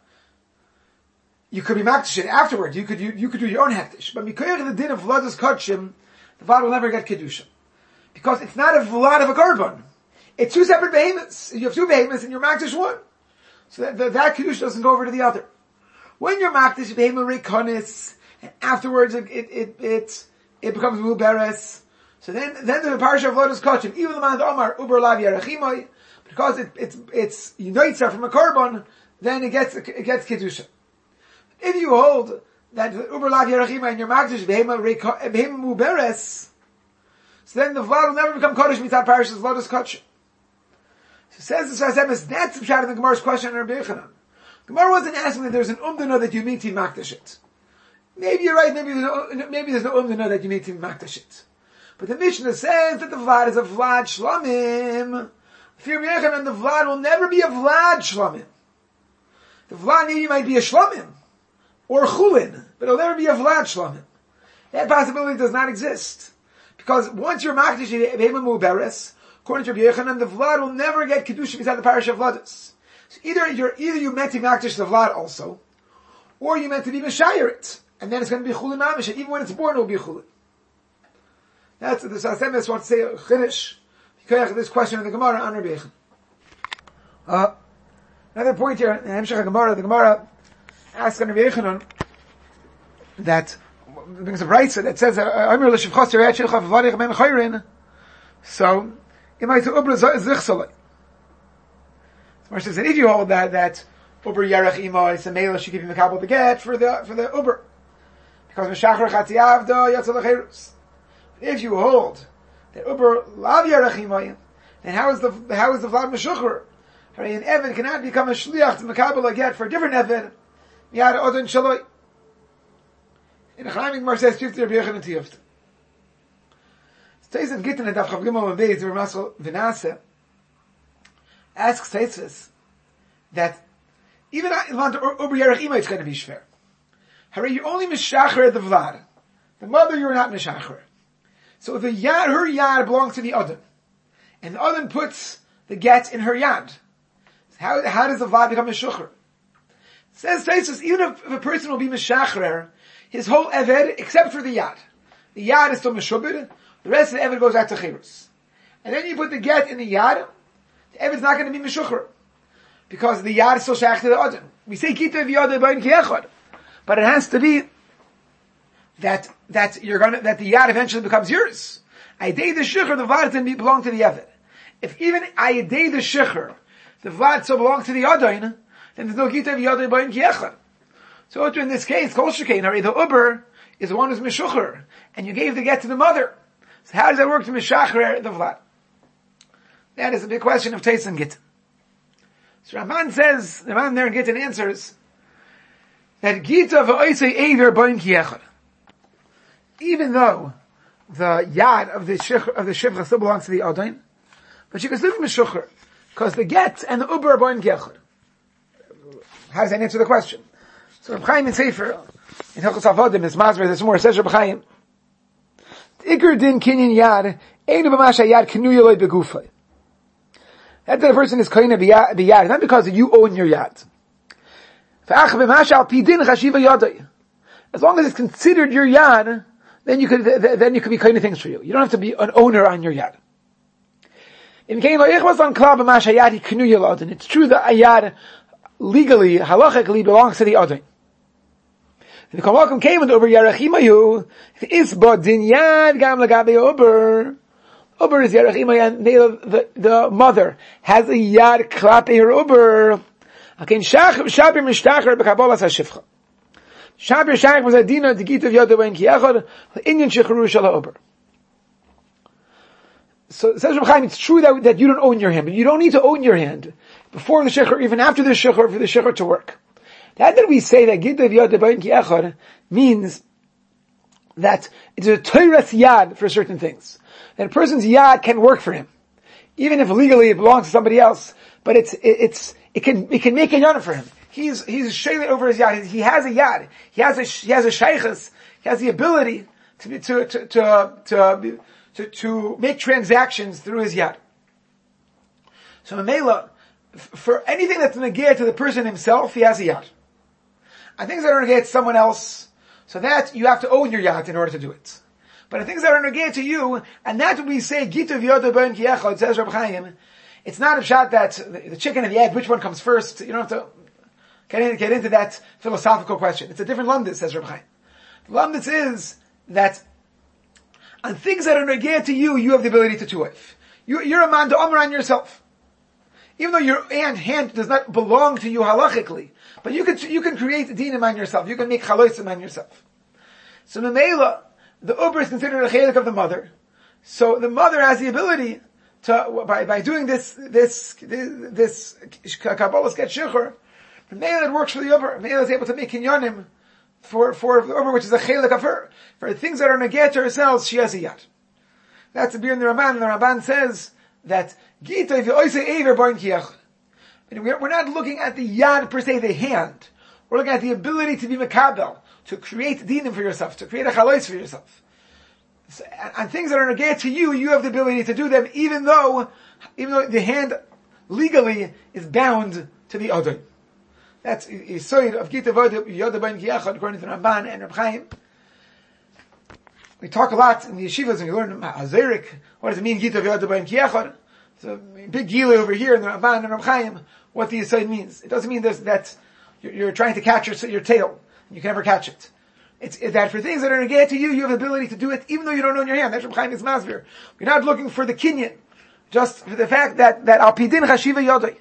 You could be magdish it afterwards. You could you, you could do your own hektish, but because the din of vlad's kachim, the vlad will never get kedusha because it's not a vlad of a korban. It's two separate behemoths. You have two behemoths and you're makdish one. So that, that, that kedusha doesn't go over to the other. When you're makdish behemoth rekonis, and afterwards it, it, it, it, it becomes muberes. So then, then the parsha of Lotus Kachim, even the man of Omar, Uber Lav Yerachimai, because it, it's, it's Yunaitzer from a korban, then it gets, it gets kedusha. If you hold that Uber Lav Yerachimai and your makdish behemoth muberes, so then the vlad will never become kodesh mitzad parashas Lotus Kachim. So says the Sasemes, that's the pshat in the Gemara's question on Rabbi Yechanan. Gemara wasn't asking that there's an umdana that you need to makdash it. Maybe you're right, maybe there's no, maybe there's no umdana that you need to makdash it. But the Mishnah says that the vlad is a vlad shlamim. For Rabbi Yechanan, the vlad will never be a vlad shlamim. The vlad maybe might be a shlamim, or chulin, but it'll never be a vlad shlamim. That possibility does not exist. Because once you're makdash behemoth muberes, according to Rabbi Yechanan, the vlad will never get kedusha beside the parish of vladas. So either you're either you meant to makdash the vlad also, or you meant to be meshayir it, and then it's going to be chulin mamish, and even when it's born, it will be chulin. That's the Sasemes wants to say chiddush. This question of the Gemara on Rabbi Yechanan. Uh, another point here, in Hemshech Gemara, the Gemara asks on Rabbi Yechanan that brings a brayso that says, "Amir l'shivchos tirei shilcha v'vadich men chayrin." So, it might say Uber zichsalei. So, says that if you hold that that Uber Yerach Ima is a male, she give him the kabel to get for the for the Uber, because Meshachar Chatziavda Yatzal Cherus. If you hold that Uber Lav Yerach Ima, then how is the how is the Vlad Meshachar? An Evan cannot become a shliach to Mekabel a get for a different Evan. Miyad Odin Shaloi. In the Chaim Gemara says Tifti Rabbi Yechanan Tiyavta. Taisan Gittin at Daf Chav Gimel and Beis Ramasol Vinase asks Taisus that even Ilan Uber Yerach Ima it's going to be shver. Hurry, you're only mishacher at the Vlad. The mother you're not mishacher. So the yad, her yad belongs to the Adam, and the Adam puts the get in her yad. So how how does the Vlad become mishacher? Says Taisus, even if, if a person will be mishacher, his whole eved except for the yad, the yad is still meshubed. The rest of the Eved goes out to Chirus. And then you put the get in the Yad, the Eved's not going to be Meshucher. Because the Yad is still Shach to the Odin. We say Kita v'Yad Ebayin Kiechad. But it has to be that, that you're gonna, that the Yad eventually becomes yours. Ayidei the Shecher, the Vlad doesn't belong to the Eved. If even Ayidei the Shecher, the Vlad still belongs to the Odin, then there's no Kita v'Yad Ebayin Kiechad. So in this case, Kol Shekain, the Uber is the one who's Meshucher. And you gave the get to the mother. So how does that work to Mishacher the Vlad? That is a big question of Teis and Gittin. So Ramban says, the man there in Gittin answers, that Gita v'oisei Eiver boim kiechad. Even though the Yad of the Shich, of the Shivcha still belongs to the Odain, but she can still be Mishucher, because the Get and the Uber are boim kiechad. How does that answer the question? So Reb Chaim in Sefer, in Hilchos Avodim, is Masber, there's more, says Reb Chaim, Iker din kinyan yad, einu b'masha yad kinu yoloi begufay. That the person is koine b'yad, not because you own your yad. V'ach b'masha al pi din chashiva yadai. As long as it's considered your yad, then you could, then you could be koine things for you. You don't have to be an owner on your yad. It's true that a yad legally, halachically belongs to the other. The Kamalkim came with Uber Yerachimayu. Isba din yad gam lagabe Uber. Uber is Yerachimayu, and the, the mother has a yad klape her Uber. Akin Shabir Mishtacher b'Kabbalas HaShifcha. Shabir Shach was a dina the git of Yad Ben Kiachad Indian Shechuru Shala Uber. So says Reb Chaim, it's true that that you don't own your hand, but you don't need to own your hand before the shecher, even after the shecher, for the shecher to work. That that we say that Gid of Yad Ben Kiachad means that it's a Torah's yad for certain things. That a person's yad can work for him. Even if legally it belongs to somebody else, but it's, it, it's, it can, it can make a yad for him. He's, he's shayla over his yad. He has a yad. He has a, he has a shaykhus. He has the ability to, to, to, to, to, to, to make transactions through his yad. So Mamela, for anything that's negate to the person himself, he has a yad. And things that are negate to someone else, so that you have to own your yad in order to do it. But the things that are negate to you, and that's what we say, Gita v'yoda ben kiyechad, says Reb Chaim, it's not a shot that the, the chicken and the egg, which one comes first, you don't have to get, in, get into that philosophical question. It's a different lumdis, says Reb Chaim. The lumdis is that on things that are negate to you, you have the ability to tuif. You, you're a man to omer on yourself. Even though your hand, hand does not belong to you halachically, but you can, you can create a dinim on yourself. You can make chalosim on yourself. So Memela, the uber is considered a chelik of the mother. So the mother has the ability to, by, by doing this, this, this, this Kabbalah's get shichur, Memela it works for the uber. Memela is able to make kinyanim for, for the uber, which is a chelik of her. For things that are negate to herself, she has a yad. That's the beer in the Ramban, and the Ramban says that Gita, if you always say Ever Bain Kiyach, we're not looking at the yad per se, the hand. We're looking at the ability to be makabel, to create dinim for yourself, to create a chalois for yourself. So, and, and things that are negate to you, you have the ability to do them, even though, even though the hand legally is bound to the other. That's Yisoid of Gita Yoda Bain Kiyach, according to Ramban and Reb Chaim. We talk a lot in the yeshivas and we learn Azerik. What does it mean, Gita Yoda Bain Kiyach? It's a big gila over here in the Ramban and Reb Chaim, what the Yisoid means. It doesn't mean this, that you're, you're trying to catch your, your tail, and you can never catch it. It's, it's that for things that are negate to you, you have the ability to do it, even though you don't own your hand. That's Reb Chaim is masvir. We're not looking for the kinyan, just for the fact that, that al pidin chashiva yodai.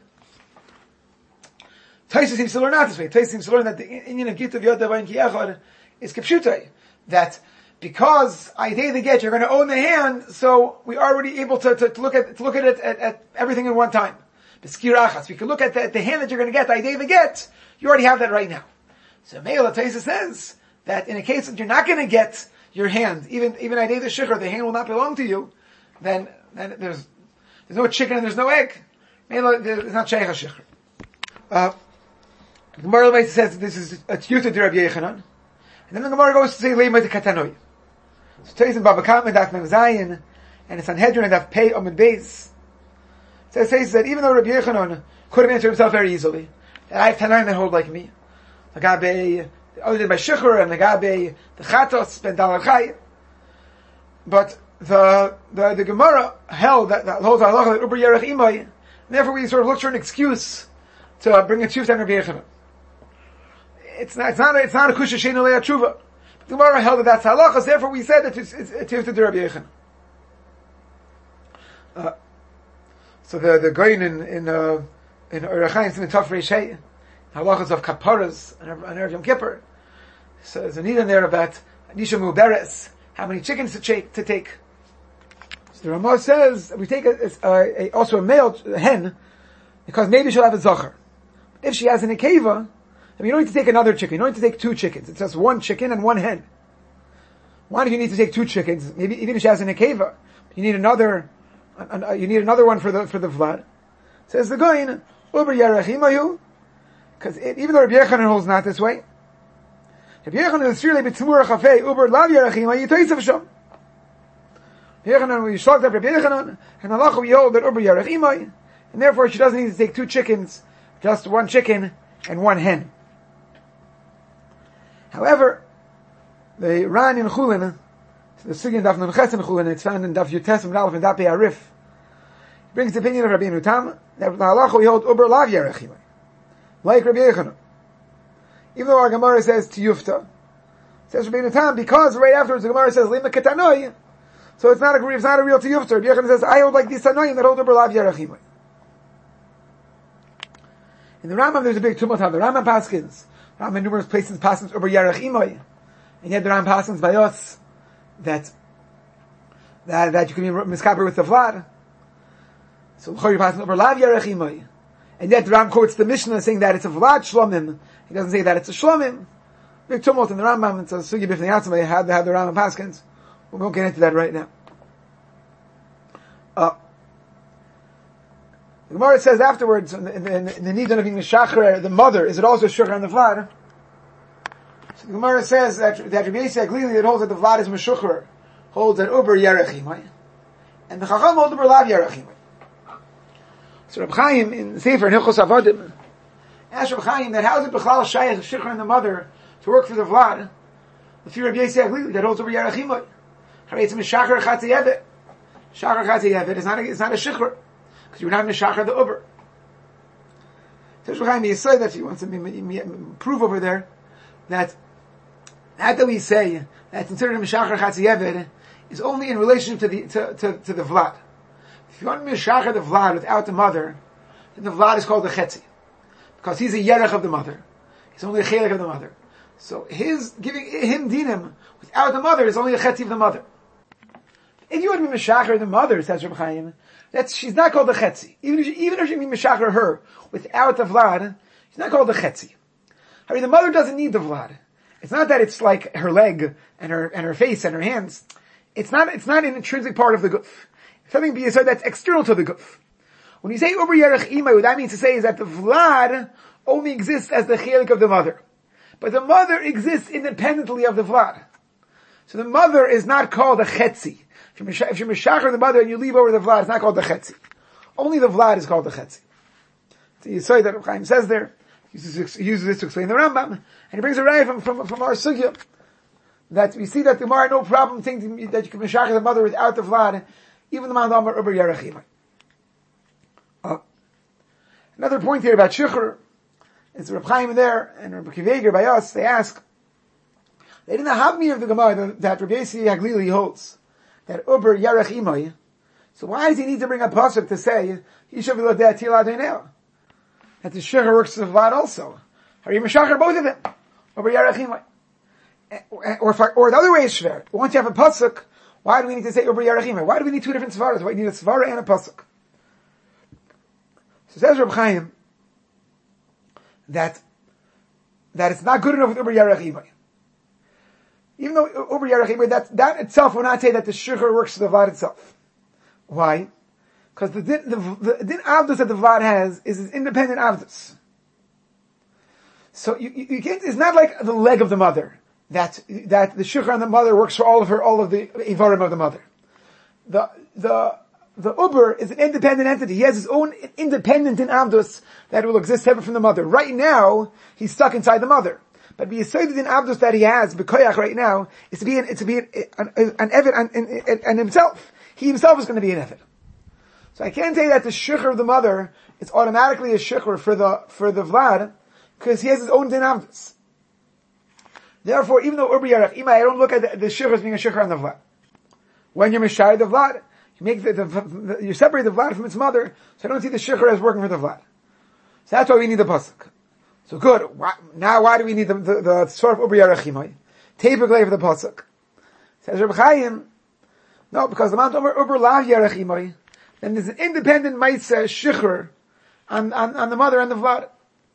Taisus seems to learn not this way. Taisus seems to learn that the inyan of Gita Yoda Bain Kiyachad is kipshutai. That because I day the get, you're going to own the hand, so we're already able to, to, to look at to look at it at, at everything in one time. B'skirachas, we can look at the, the hand that you're going to get. I day the get, you already have that right now. So Meila Taisa says that in a case that you're not going to get your hand, even even I day the shikhr, the hand will not belong to you. Then then there's there's no chicken and there's no egg. Meila, it's not sheikh shikhr. Uh, the Gemara says this is a tiyuta to Rabbi Yechanan, and then the Gemara goes to say leimah katanoi. So Teiz in Baba Kama, Daf Mem Zayin, and it's Sanhedrin and Daf Pei Omid Beis. So it says that even though Rabbi Yechanan could have answered himself very easily, that I have Tanaim that hold like me, Lagabe, other than by Shechur, and Lagabe, the Chatos, Ben Dalal Chai, but the, the, the Gemara held that, that holds halacha that Uber Yerech Imai, and therefore we sort of looked for an excuse to uh, bring a tshuva to Rabbi Yechanan. It's not, it's not, it's not a kusha shein alei tshuva. The Gemara held that that's halachas, therefore we said that it's, it's, it's to Rabbi Yechanan. Uh, so the, the Goyin in, in, uh, in Urachayim, in Tov Reish Hey, halachas of kaparas, and Erev Yom Kippur. So there's a need in there about Nisha Muberes, how many chickens to take, to take. So the Ramah says, we take a, a, a, also a male a hen, because maybe she'll have a zachar. If she has an akeva, I mean, you don't need to take another chicken. You don't need to take two chickens. It's just one chicken and one hen. Why do you need to take two chickens? Maybe even if she has an akeva, you need another. Uh, you need another one for the for the vlad. Says the Goyin, Uber Yerechimayu, because even though Rabbi Yechanan holds not this way, Rabbi Yechanan is really b'tzmur chafei Uber Lav Yerechimayu Toisav Shom. Rabbi Yechanan we shlocked up Rabbi Yechanan, and Allah we hold that Uber Yerechimayu, and therefore she doesn't need to take two chickens, just one chicken and one hen. However, the Ran in Chulin, the Sigin Daf Nun Ches in Chulin, it's found in Daf Yutes and Ralph and Daf Arif, brings the opinion of Rabbi Nutam that the halacha we hold Uber Lav Yerechimai, like Rabbi Yechanan. Even though our Gemara says Tiyufta, says Rabbi Nutam because right afterwards the Gemara says Lima Ketanoi, so it's not a it's not a real Tiyufta. Rabbi Yechanan says I hold like these Tanoim that hold Uber Lav Yerechimai. In the Rambam there's a big tumult. The Rambam paskins. Rambam in numerous places paskins Uber Yerech Imai, and yet the Rambam paskins by us that that that you can be miskaber with the vlad. So L'chor you paskins Uber Lav Yerech Imai, and yet the Rambam quotes the Mishnah saying that it's a vlad shlomim. He doesn't say that it's a shlomim. big tumult in the Rambam, and so Sugi Bifnei Atzma, they had, they had the Rambam Paskins. We won't get into that right now. Uh, the Gemara says afterwards, in the, in the, in the need of being the Shachar, the mother, is it also Shachar on the Vlad? So the Gemara says that, that Rabbi Yisrael clearly it holds that the Vlad is Meshuchar, holds that Uber Yerechimai, and the Chacham holds Uber Lav Yerechimai. So Reb Chaim in the Sefer in Hilchos Avodim asked Reb Chaim that how is it B'chlal Shayach Shikra and the mother to work for the Vlad? The fear of Yisrael clearly that holds over Yerachimot. Hare it's a Meshachar Chatzi Yevet. Shachar Chatzi Yevet is not a, it's not a Shikra because you're not Meshachar the Uber. So Reb Chaim he said that he wants to prove over there that after we say that considered a Meshachar Chatzi Yevet is only in relation to the to to, to the Vlad. If you want to Meshachar the Vlad without the mother, then the Vlad is called the Chetzi. Because he's a Yerech of the mother. He's only a Chelek of the mother. So his, giving him dinim without the mother is only a Chetzi of the mother. If you want to be Meshachar the mother, says Reb Chaim, that's, she's not called the Chetzi. Even if, even if you be Meshachar her without the Vlad, she's not called the Chetzi. I mean, the mother doesn't need the Vlad. It's not that it's like her leg and her, and her face and her hands. It's not, it's not an intrinsic part of the guf. Something be said that's external to the guf. When you say Uber Yerech Imay, what that means to say is that the Vlad only exists as the chelik of the mother. But the mother exists independently of the Vlad. So the mother is not called a Chetzi. If you're, if you're Meshachar the mother and you leave over the Vlad, it's not called the Chetzi. Only the Vlad is called the Chetzi. So you say that Reb Chaim says there, he uses, he uses this to explain the Rambam, and he brings a raya from, from, from our Sugya, that we see that the Gemara no problem thinking that you can Meshachar the mother without the Vlad, even the man Amar Uber Yerech Imay. Uh, another point here about Shikhr is Reb Chaim there and Reb Kiveger by us. They ask, they didn't have me of the Gemara that Reb Yossi Haglili holds that Uber Yerech Imay. So why does he need to bring a pasuk to say Yishav V'Lodeh Tila Adonai? That the Shikhr works to the Vlad also. Are you Meshachar both of them? Uber Yerech Imay. Or, or the other way is shver. Once you have a pasuk, why do we need to say Uber Yerech Imay? Why do we need two different svaras? Why do we need a svara and a pasuk? So says Reb Chaim that that it's not good enough with Uber Yerech Imay. Even though Uber Yerech Imay, that that itself will not say that the Shikhr works to the Vlad itself. Why? Because the din, the, the din avdus that the Vlad has is his independent avdus. So you, you, you can't. It's not like the leg of the mother that that the Shikhr on the mother works for all of her, all of the ivarim of the mother. The the The Uber is an independent entity. He has his own independent in Avdus that will exist separate from the mother. Right now, he's stuck inside the mother. But the Yisayid in Avdus that he has, B'koyach right now, is to be an, to be an, an, an Eved and, and himself. He himself is going to be an Eved. So I can't say that the Shikhr of the mother is automatically a Shikhr for the, for the Vlad, because he has his own din Avdus. Therefore, even though Uber Yerech Imay, I don't look at the, the Shikhr as being a Shikhr on the Vlad. When you're Mishai the Vlad, You make the, the, the, you separate the Vlad from its mother, so I don't see the Shikhr as working for the Vlad. So that's why we need the pasuk. So good. Why, now, why do we need the the, the sort of Uber Yerech Imay? Typically for the pasuk. Says Reb Chaim, no, because the amount of Uber Lav Yerech Imay, then there's an independent Maisa Shikhr on, on on the mother and the Vlad.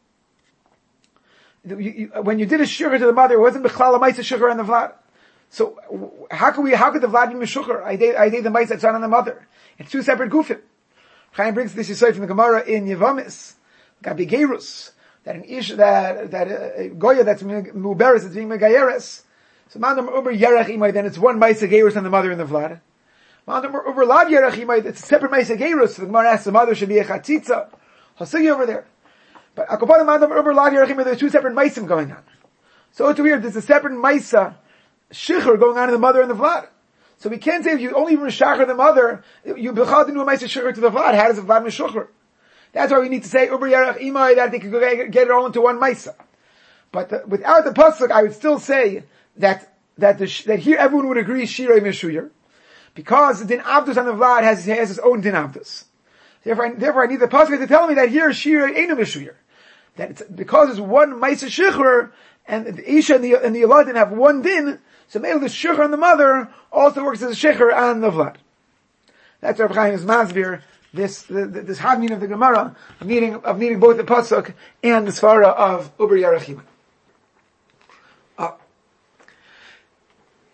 You, you, when you did a Shikhr to the mother, it wasn't Bechlal a Maisa Shikhr on the Vlad. So how could we? How could the Vlad be Meshuchar? I did. I did the mice that's on the mother. It's two separate gufim. Chaim brings this aside from the Gemara in Yevamis, Gabi Gerus, that an ish that that uh, Goya that's muberes that's being megayeres. So mandam uber Yerech Imay, then it's one mice Gerus on the mother and the Vlad. Mandam uber Lav Yerech Imay, it's a separate mice Gerus. So the Gemara asks the mother should be a chatzitza. Hasugi over there. But Akopana mandam uber Lav Yerech Imay, there's two separate meisim going on. So it's weird. There's a separate Maisa Shikhr going on in the mother and the Vlad. So we can't say if you only Meshachar the mother, you bechad into a Maisa Shikhr to the Vlad. How does the Vlad Meshachar? That's why we need to say Uber Yerech Imay, that they could get it all into one Maisa. But the, without the pasuk, I would still say that that the, that here everyone would agree Shirei Meshuyar, because the Din Avdus on the Vlad has, has his own Din Avdus. Therefore, I, therefore I need the pasuk to tell me that here Shirei Einu Meshuyar. That it's, because it's one Maisa Shikhr, and the Isha and the, and the Yalad didn't have one Din, so maybe the Shikhr on the mother also works as a Shikhr on the Vlad. That's Reb Chaim's Masbir, this, the, the, this Havmin of the Gemara, of needing, of needing both the Pasuk and the Svara of Uber Yerech Imay. Uh,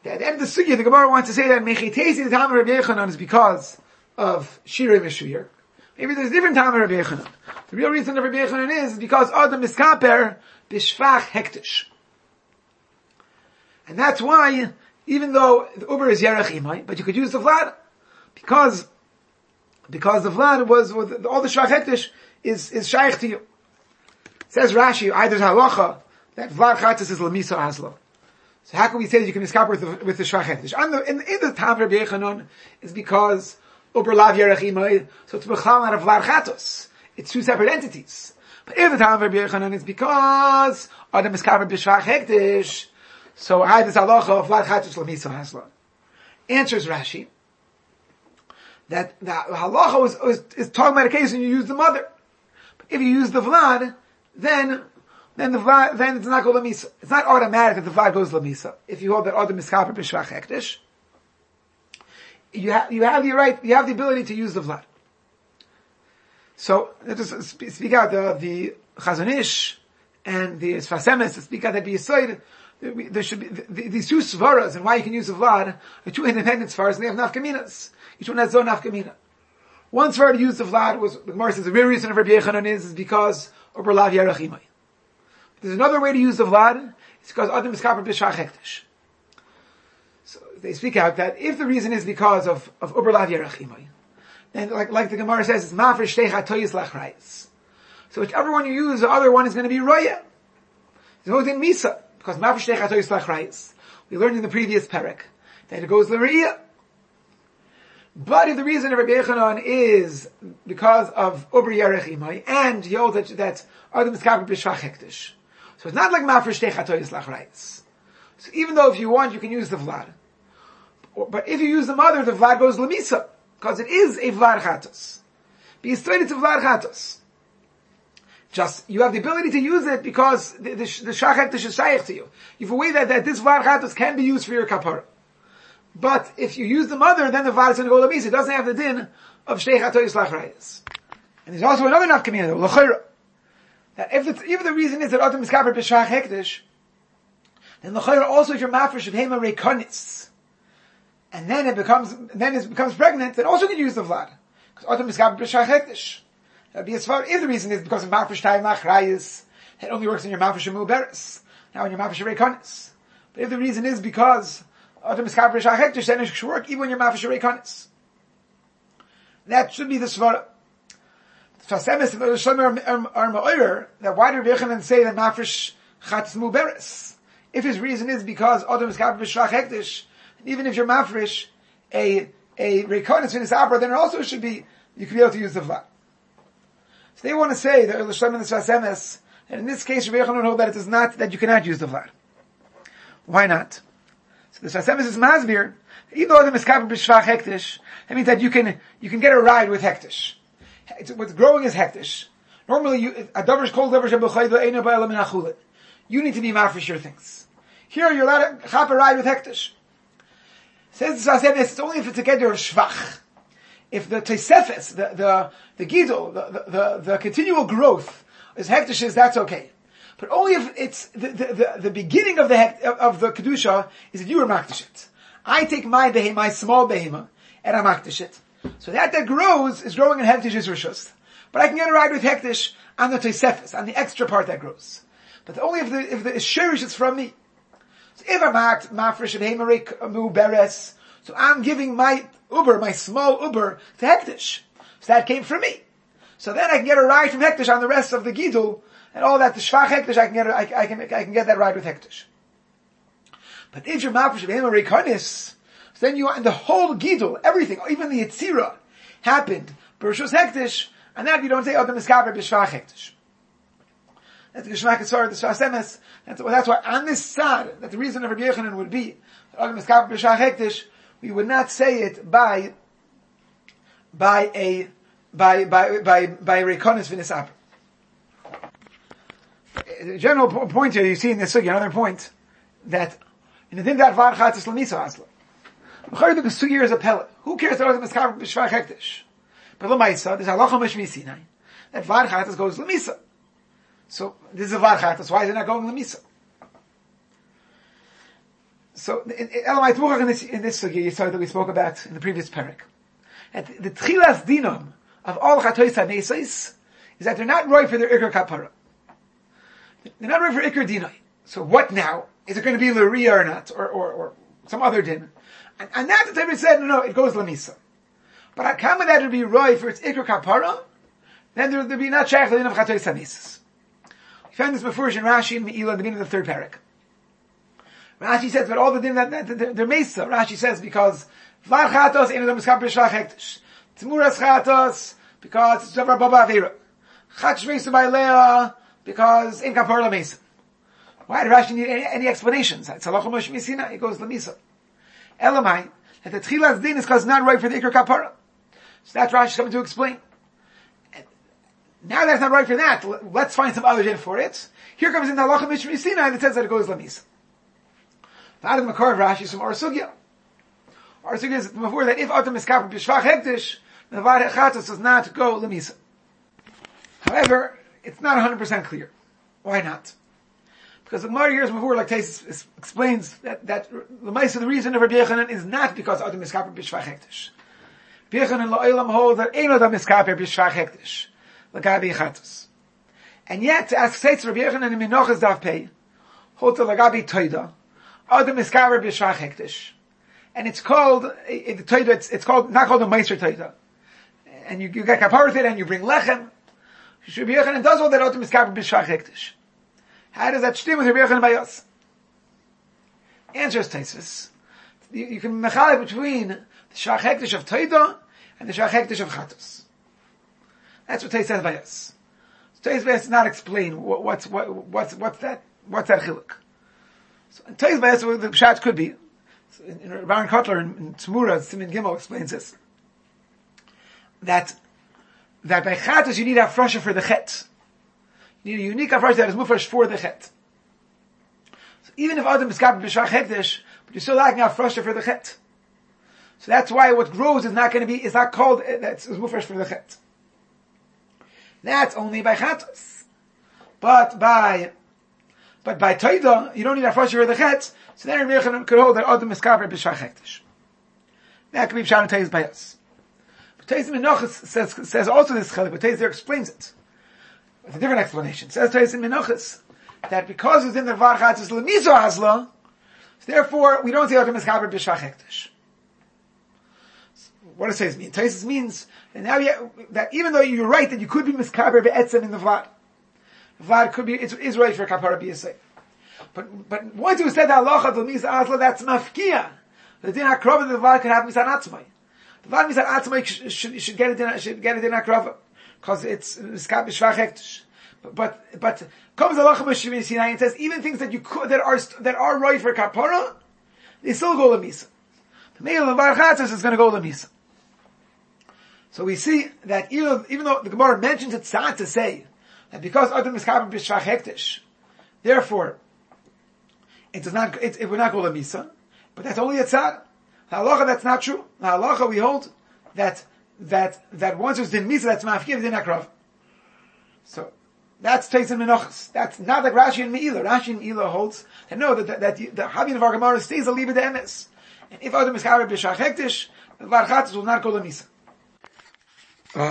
At the end of the sugya, the Gemara wants to say that Mechitesi, the time of Rabbi Yechanan, is because of Shirei Meshuyir. Maybe there's a different time of Rabbi Yechanan. The real reason of Rabbi Yechanan is because Adam Miskaper Bishvach Hektish. And that's why, even though the Uber is Yerech Imai, but you could use the Vlad, because, because the Vlad was, with all the Shvach Hektish is, is Shaykh to you. Says Rashi, either halacha, that Vlad Chatzis is Lamisa Asla. So how can we say that you can miskaper with the, with the Shvach Hektish? In the, in, in the time of Rabbi Yechanan, is because Uber Lav Yerech Imai, so it's Bechal out of Vlad Chatos. It's two separate entities. But in the time of Rabbi Yechanan, it's because Adam miskaper b'Shvach Hektish, so I this halacha Vlad Chatos Lamisa Asla. Answers Rashi, that the halacha was, was, is talking about a case when you use the mother. But if you use the Vlad, then, then the Vlad, then it's not called Lamisa. It's not automatic that the Vlad goes Lamisa. If you hold that Adam Miskaper B'Shvach Hektish, you have, you have the right, you have the ability to use the Vlad. So, let's just speak out the, the Chazon Ish and the Sfas Emes, speak out that the Yisoid, there should be, the, these two svaras and why you can use the Vlad are two independent svaras and they have nafkaminas. Each one has their own nafkamina. One svar to use the Vlad was, the Gemara says the real reason of Rabbi Yechanan is, is because Uber Lav Yerech Imai. There's another way to use the Vlad, it's because Adam Miskaper B'Shvach Hektish. So they speak out that if the reason is because of, of Uber Lav Yerech Imai, then like, like the Gemara says, it's Mafresh Shtei Chatoyis Lachrayis. So whichever one you use, the other one is going to be Roya. There's no thing Misa, because Mafresh Shtei Chatoyis Lachrayis. We learned in the previous parak that it goes L'Re'iyah. But if the reason of Rabbi Yechanan is because of Uber Yerech Imai, and he holds that, that Adam Miskaper B'Shvach Hektish. So it's not like Mafresh Shtei Chatoyis Lachrayis. So even though if you want, you can use the Vlad. But if you use the mother, the Vlad goes Lamisa. Because it is a Vlad Chatos. B'Yistoid it's a Vlad Chatos. Just, you have the ability to use it because the, the, the Shvach Hektish is Shaykh to you. You have a way that, that this Vlad Chatos can be used for your kapara. But if you use the mother, then the Vlad is going to go Lamisa. It doesn't have the din of Shtei Chatoyis Lachrayis. And there's also another nafkamina though, L'Chayra. That if it's, even the reason is that Adam Miskaper B'Shvach Hektish, then L'Chayra also if you're mafresh of Hema Reikonis, and then it becomes, then it becomes pregnant, then also you can use the Vlad. Because Adam Miskaper B'Shvach Hektish. That'd be as far, if the reason is because of mafresh time Lachrayis, it only works in your mafresh of Muberes. Now in your mafresh of Reikonis. But if the reason is because Adam Miskaper B'Shvach Hektish, then it should work even when you're mafresh of Reikonis. That should be the svara. Sfas Emes and the Shomer are ma'oyer that why did Rabbi Yechanan say that mafresh chatz muberes? If his reason is because Adam Miskaper B'Shvach Hektish, even if you're mafresh a a reikonis in his abra, then it also should be you could be able to use the vlad. So they want to say that the Shomer and the Sfas Emes, and in this case Rabbi Yechanan hold that it is not that you cannot use the vlad. Why not? So the Sfas Emes is masbir. Even though Adam Miskaper B'Shvach Hektish, that means that you can you can get a ride with Hektish. It's, what's growing is Hektish. Normally, you, a davar is called davar shebechayda eina ba'elam min achulin. You need to be mafresh your things. Here, you're allowed to chop a ride with Hektish. Says the Sfas Emes, it's only if it's a geder of shvach. If the tesefes, the the the gidol, the, the the the continual growth is Hektish, that's okay. But only if it's the the the, the beginning of the hekt, of the kedusha is that you are makdish it. I take my behema, my small behema, and I makdish it. So that that grows is growing in Hektish is Rishus. But I can get a ride with Hektish on the Tosefes, on the extra part that grows. But only if the, if the Shirish is from me. So if I'm act, Mafresh and Hemerik, Mu Beres, so I'm giving my Uber, my small Uber, to Hektish. So that came from me. So then I can get a ride from Hektish on the rest of the Gidul, and all that, the Shvach Hektish, I can get, a, I, I can, I can get that ride with Hektish. But if you're Mafresh and Hemerik Hanis, so then you are in the whole Gidul, everything, even the Yitzira, happened, Bereshus Hektish, and that you don't say, Adam Miskaper B'Shvach Hektish. That's the Geshmak Yitzhar, the Sfas Emes. That's, that's why on this side, that the reason of Rabbi Yechanan would be, that Adam Miskaper B'Shvach Hektish, we would not say it by, by a, by, by, by, by Reikonis V'Nisapr. The general point here, you see in this sugya, another point, that, in the thing that Var Chatzis L'Nisa Asla, the sugya is a pellet. Who cares that Adam Miskaper B'Shvach Hektish? But L'maisa, there's halacha mishmi Sinai, that Var Chatzis goes L'Misa. So, this is a Var Chatzis, why is it not going L'Misa? So, in, in, in this, in this sugya, you saw that we spoke about in the previous parak. At the tchilas dinom of all chatois hanesis is that they're not right for their ikar kapara. They're not right for ikar dinoi. So what now? Is it going to be l'riya or not? Or, or, or some other din? And, and that's the time we said, no, no, it goes l'misa. But I come with that it would be right for its ikar kapara, then there would be not shaykh the din of chatois hanesis. We found this before in Rashi and Me'ilah at the beginning of the third parak. Rashi says, but all the din that, that they're, they're mesa. Rashi says, because var chatos ein adam miskap b'shvach hektish. Tmuras chatos, because it's davar baba avera. Chat shmeisa by Leah, because ein kapar la mesa. Why did Rashi need any, any explanations? It's halacha Moshe Misina, it goes l'misa. Elamai, that the tchilas din is because it's not right for the ikar kapara. So that's Rashi coming to explain. Now that's not right for that. Let's find some other din for it. Here comes in the halacha Moshe Misina that says that it goes l'misa. The Adam Makar of Rashi is from our sugya. Our sugya is before that if Atam is kapar b'shvach hektish, the var chatos does not go l'misa. However, it's not one hundred percent clear. Why not? Because the Gemara here is before, like Tais explains, that, that the most of the reason of Rabbi Yechanan is not because Atam is kapar b'shvach hektish. Rabbi Yechanan la'olam holds that ein Adam is kapar b'shvach hektish. L'gabi chatos. And yet, to ask Seitz Rabbi Yechanan in Minochas Daf Pei, holds to l'gabi toida, Adam is kaver b'shvach hektish, and it's called it, it, it's, it's called not called a meiser toida, and you, you get kapar with it, and you bring lechem. Rabbi Yechanan does all that. Adam is kaver b'shvach hektish. How does that stem with Rabbi Yechanan by us? Answer is Taisus. You, you can mechalik between the shvach hektish of toida and the shvach hektish of chatos. That's what Taisus says by us. So Taisus does not explain what, what's what, what's what's that what's that chiluk. So, and Taisus by us, the pshat could be. So in, in Baron Kotler in, in Tzmura, Simin Gimel explains this. That, that by chatos you need a frasha for the chet. You need a unique afresh that is mufresh for the chet. So even if Adam is kapar b'shvach hektish, but you're still lacking a frasha for the chet. So that's why what grows is not going to be, is not called, that's mufresh for the chet. That's only by chatos. But by But by Toida, you don't need a frasha for the chet, so then Rabbi Yechanan could hold that Adam is kapar b'shvach hektish. That could be pshat and Taisus by us. But Taisus Menachos says, says also this chelik, but Taisus there explains it. With a different explanation. It says Taisus Menachos, that because it's in the var chatos l'mizo hazla, so therefore we don't say Adam is kapar b'shvach hektish. What does Taisus mean? Taisus means that now you, that even though you're right that you could be miskaper be'etzem in the var, Vad could be, it's, is right for kapara b'yisay. But, but once you said halacha of l'misa asla, that's mafkia. The din hakrava, the vad could have misan atzmai. The vad misan atzmai should, should get it in, should get it in hakrava. Cause it's, miskap b'shvach hektish. But, but, but, comes halacha Moshe Sinai and says, even things that you could, that are, that are right for kapara, they still go l'misa. The male of var chatzos is gonna go l'misa. So we see that even, even though the Gemara mentions it sad to say, and because Adam is kapar b'shvach hektish, therefore, it does not, it, it would not go l'misa, but that's only a tzad. The halacha, that's not true. The halacha, we hold that, that, that once it's din misa, that's mafkiv, din akrav. So, that's Taisus Menachos. That's not like Rashi and Me'ilah. Rashi and Me'ilah holds, and no, that, that, that the, the Havin of our Gemara stays a liba de emes. And if Adam is kapar b'shvach hektish, the var chatos will not go l'misa. Uh,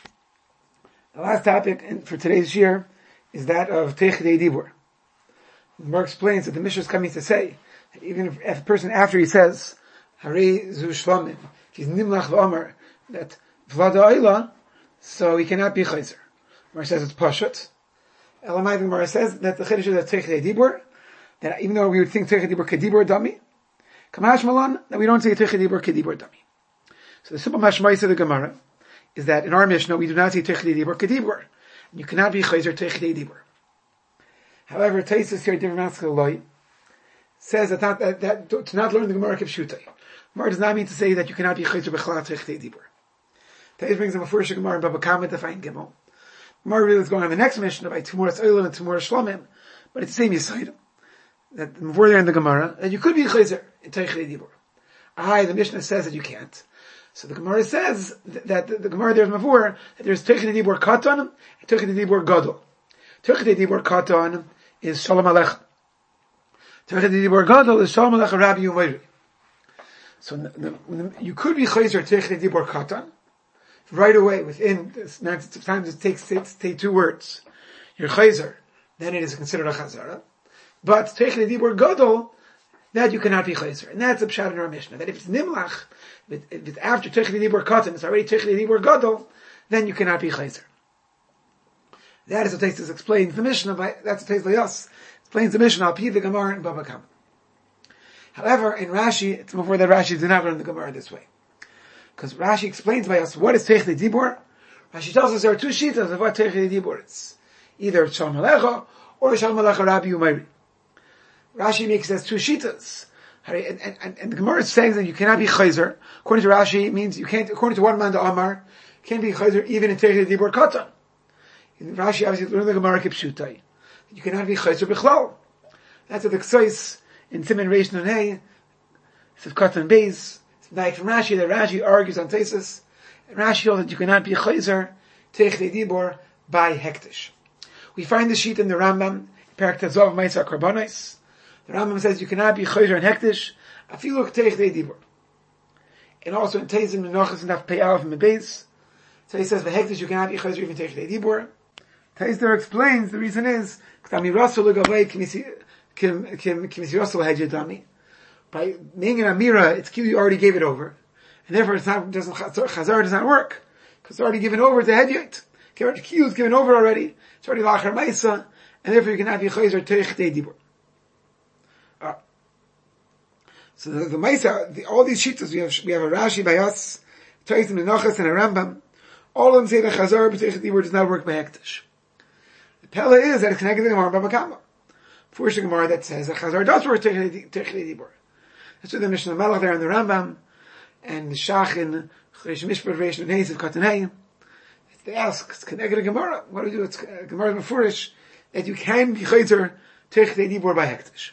The last topic in, for today's year is that of Techidei Dibur. The Gemara explains that the Mishnah is coming to say that even if, if a person after he says Harei Zu Shlomim, he's Nimlach V'Omer, that V'Lada Oila, so he cannot be Chayzer. The Gemara says it's Pashat. Elamai, the Gemara says that the Chiddush is that Techidei Dibur, that even though we would think Techidei Dibur Kedibur Dami, Kamash Malan, that we don't say Techidei Dibur Kedibur Dami. So the simple mashmais of the Gemara is that in our Mishnah we do not say Techidei Dibur Kedibur. You cannot be Chayzer Techidei Dibur. However, Taisus here, different Maskal says that, not, that, that to not learn the Gemara Kivshutai. Gemara does not mean to say that you cannot be Chayzer Bechla Techidei Dibur. Taisus brings him a first Gemara in Baba Kama to find Gimel. Gemara really is going on the next Mishnah by Tumuras Oilin and Tumuras Shlomim, but it's the same Yisayim. That before there in the Gemara, that you could be Chayzer in Techidei Dibur. Ah, the Mishnah says that you can't. So the Gemara says that the, the Gemara there's before that there's Techidei Dibur Katan and Techidei Dibur Gadol. Techidei Dibur Katan is Shalom Aleichem. Techet Dibur Gadol is Shalom Alecha Rabbi Umayri. So the, the, you could be Chayzer Techet Dibur Katan right away within this. Sometimes it takes it take two words. You're Chayzer, then it is considered a Chazara. But Techet Dibur Gadol, that you cannot be Chayzer, and that's a pshat in our Mishnah. That if it's Nimlach, if it's after Techet Dibur Katan, it's already Techet Dibur Gadol, then you cannot be Chayzer. That is what Taisus explains the Mishnah by, that's what Taisus by us, explains the Mishnah, Al-Pi the Gemara and Baba Kama. However, in Rashi, it's before that Rashi did not learn the Gemara this way. Because Rashi explains by us, what is Techet Dibur? Rashi tells us there are two shitas of what Techet Dibur is. Either Shalom Alecha, or Shalom Alecha Rabbi Umayri. Rashi makes us two shitas. And, and, and the Gemara is saying that you cannot be Chayzer. According to Rashi, it means you can't, according to one man to Amar, you can't be Chayzer even in Techet Dibur Katan. In Rashi, obviously, learn the Gemara Kipshutai. You cannot be Chayzer B'chlal. That's what the Ksois in Siman Reish Nun Hey, it's Katan Beis, it's like from Rashi, that Rashi argues on Taisus, and Rashi holds that you cannot be Chayzer Techet Dibur by Hektish. We find the sheet in the Rambam, Perek Tazov Meitzah Karbonos. The Rambam says you cannot be Chayzer and Hektish, Afilu Techet Dibur. And also in Taisim Menachos and Daf Pei Aleph and Beis, so he says the Hektish you cannot be Chayzer even Techet Dibur. Taister explains the reason is by being an Amira, it's clear you already gave it over, and therefore it's not doesn't Chazar does not work because it's already given over to Hedyot. Q is given over already. It's already Lachar Maisa, and therefore you cannot be Chayzer Techet Dibur. So the, the Maisa, the, all these shitas we have, we have a Rashi by us, Taisim Menachos and a Rambam. All of them say that Chazar Techet Dibur does not work by Hektish. The Pella is that it's connected to the Gemara Baba Kama. First the Gemara that says that Chazar does work Techet Dibur. That's what the Mishnah Melech there in the Rambam, and the Shach in Chresh Mishpar Reish Nun Hey of Katanei. They ask, it's connected to Gemara. What do we do? It's uh, Gemara Mefurish that you can be Chayzer Techet Dibur by Hektish.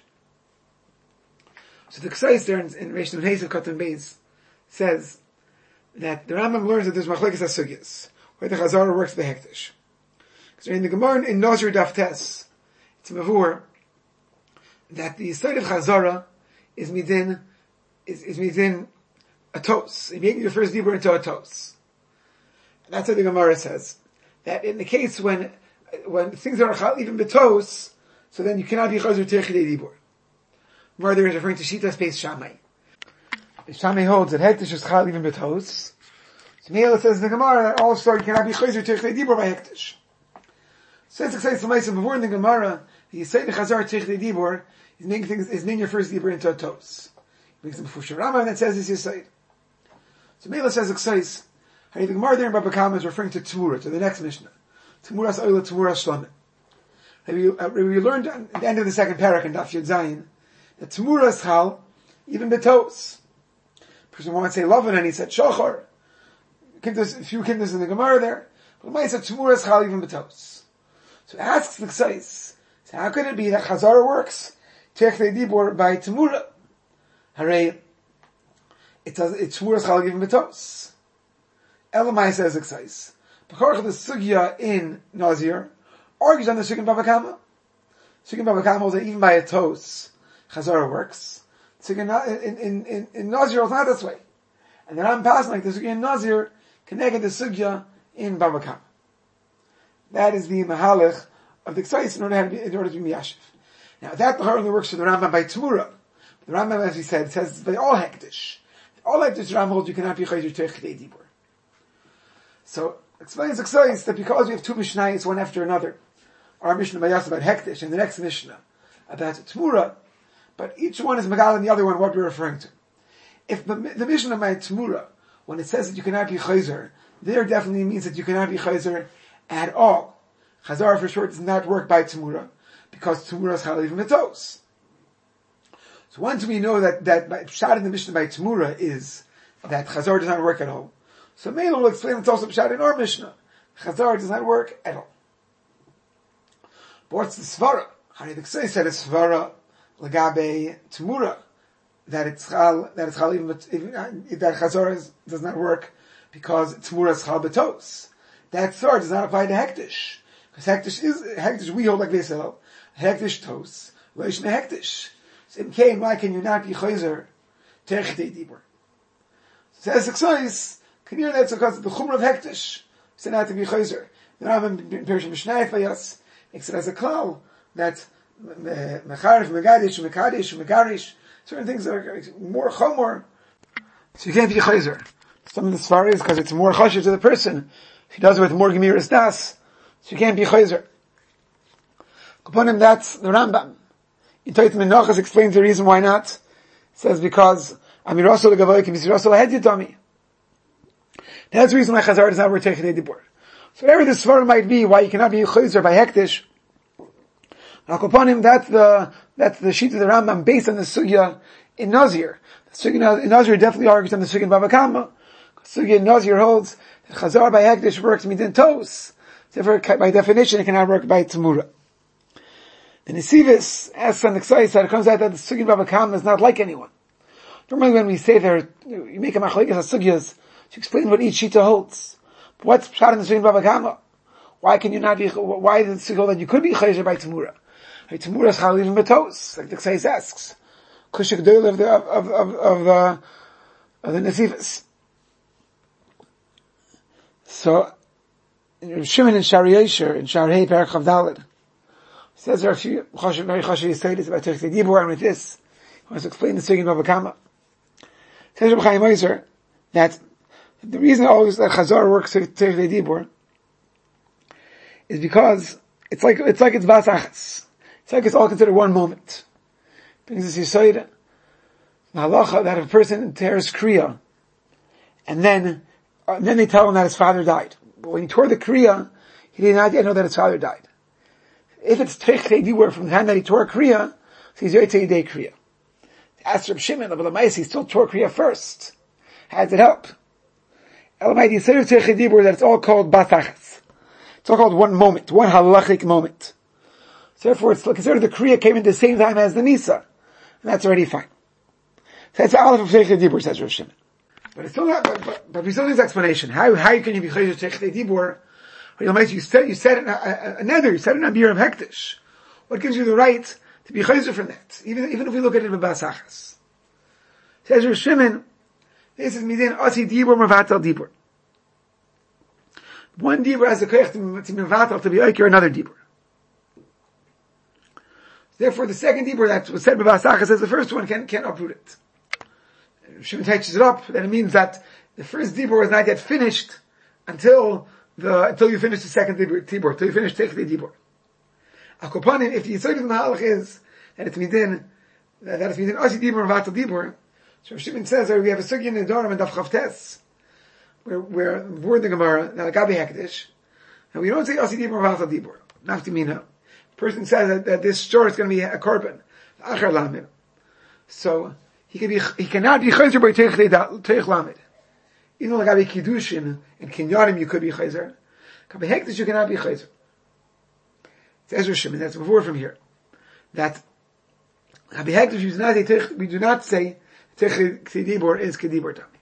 So the Ksois there in, in Reish Nun Hey of Katanei says that the Rambam learns that there's Machlekes HaSugyos, where the Chazar works by Hektish. So in the Gemara in Nazir Daf Tes, it's mavur that the side of Chazara is midin is, is midin a tos. It making the first dibur into a tos. And that's what the Gemara says. That in the case when when things are chal even betos, so then you cannot be Chazar Techet Dibur. Murder is referring to Shitas Beis Shammai. Shammai holds that Hektish is chal even betos. So Meila says in the Gemara that also you cannot be Chayzer Techet Dibur by Hektish. Since it says before in the Gemara, you say the Chazar Techet Dibur is making things is making your first Dibur into a tos. He makes it before Sharama and it says this Yisayid. So Meila says it says the Gemara there in Baba Kama is referring to Tzmura, to the next Mishnah. Tzmuras Oila Tzmuras Shlamim. We, uh, we learned at the end of the second parak in Daf Yud Zayin that Tzmuras Chal even betos. Person wants to say Lavan and he said Shochar. A few kinders in the Gemara there. But Mai said Tzmuras Chal even betos. So it asks the Ksais, so how could it be that Chazara works Techet Dibur by Tzmura? Hooray, it does, it's Tzmuras Chal even betos. Elamai says the Ksais. B'chorach the Sugya in Nazir argues on the Sugya Baba Kama. Sugya Baba Kama holds that even by a tos, Chazara works. Sugya in, in, in, in Nazir it's not this way. And then I'm passing like the Sugya in Nazir, connected the Sugya in Baba Kama. That is the Mahalach of the Ksais in order to be, in order to be Miyashiv. Now that only works for the Rambam by Tzmura. The Rambam, as we said, says by all Hektish. All Hektish Rambam holds you cannot be Chayzer Techet Dibur. So, explains the Ksais that because we have two Mishnayos, one after another, our Mishnah by Yas about Hektish and the next Mishnah about Tzmura, but each one is Megal and the other one what we're referring to. If the, the Mishnah by Tzmura, when it says that you cannot be Chayzer, there definitely means that you cannot be Chayzer at all. Chazar for sure does not work by Tzmura, because Tzmura is Chal even Betos. So once we know that, that by, Pshat in the Mishnah by Tzmura is that Chazar does not work at all, so Meila will explain it's also Pshat in our Mishnah. Chazar does not work at all. But what's the Svara? How did the Ksei said it's Svara Lagabe Tzmura, that it's Chal, that it's Chal even, that Chazar is, does not work because Tzmura is Chal Betos. That Svara does not apply to Hektish. Because Hektish is, Hektish we hold like Vesel, Hektish Tos, Leish Me Hektish. So in Cain, why can you not be chayzer technei dibur? Says Exois, can you that's because of the chumra of hektish, so not to be chayzer. The Rambam in Perishim Mishnayif by us makes it as a klal that mecharif, megadish, mekadish, megarish, certain things that are more chomor, so you can't be chayzer. Some of the svar is because it's more chashiv to the person. If he does it with more gemiras das, so you can't be chayzer. Upon him, that's the Rambam. In Toit Menachas explains the reason why not. It says because Amirosol Gavoy can be Sirosol Ahed Yitami. That's the reason why Chazar does not work Technei Dibur. So whatever the svar might be, why you cannot be chayzer by hektish. Upon him, that's the that's the sheet of the Rambam based on the sugya in Nazir. The sugya in Nazir definitely argues on the sugya in Bava Kama. Sugya in Nazir holds that Chazar by hektish works midin tos. Therefore, by definition, it cannot work by tzmura. The Nesivis asks on the Ksai side, it comes out that the Sugya Bava Kama is not like anyone. Normally when we say there, you make a machlekes of Sugyas to explain what each Shita holds. But what's shot in the Sugya Bava Kama? Why can you not be, why is it Sugya that you could be Chayzer by Tzmura? By Tzmura is Chalil Matos, like the Ksai asks. Kushik Doyle of the, of, of, of, of the, of the Nesivis. So, in Shimon and Shari Yesher, in Shari Perach of Daled, says there are a few very chashiv yisayis about Technei Dibur, and with this, he wants to explain the Sugya Bava Kama. Says Reb Chaim Oizer that the reason always that Chazar works Technei Dibur is because it's like it's like it's vasachas. It's like it's all considered one moment. Brings this yisayid, the halacha that if a person tears kriya, and then uh, and then they tell him that his father died. But when he tore the kriya, he did not yet know that his father died. If it's Technei Dibur from the time that he tore Kriya, so he's Yotzei Yidei Kriya. Ask Reb Shimon, but Lamais, he still tore Kriya first. How does it help? Elamai, he said of Technei Dibur that it's all called Batachas. It's all called one moment, one halachic moment. So therefore, it's considered the Kriya came in the same time as the Nisa. And that's already fine. So that's the Aleph of Technei Dibur, says Reb Shimon. But it's still not, but, but, but we still need this explanation. How, how can you be Chayzer Technei Dibur? You said, you said another, you said an Abir of Hektish. What gives you the right to be chayzer from that? Even, even if we look at it in Basachas. Says Rosh Shimon, this is midin asi dibur mevatel dibur. One dibur has the koyach to mevatel, to be oiker another dibur. Therefore, the second dibur that was said by Basachas as the first one can, can uproot it. Rosh Shimon touches it up, then it means that the first dibur was not yet finished until The, until you finish the second tibur, until you finish Technei Dibur. Akopanin, if the Yisrael in the Halach is, that it's midin, that it's midin Asi Dibur and Vatal Dibur, so Shimon says that we have a Sugya in the Dorim and Daf Chavtes, where, where, we're in the Gemara, now Gabi Hektish, and we don't say Asi Dibur and Vatal Dibur. Naftimina. The person says that, that this shore is going to be a korban, Achar Lamed. So, he can be, he cannot be Chayzer by Teich Lamed. Even like Gabi Kiddushin and Kinyanim, you could be Chayzer. Gabi Hektish, you cannot be Chayzer. It's Ezra Shimon, that's before from here. That Gabi Hektish, we do not say, we do not say Technei Dibur is Kedibur Tami.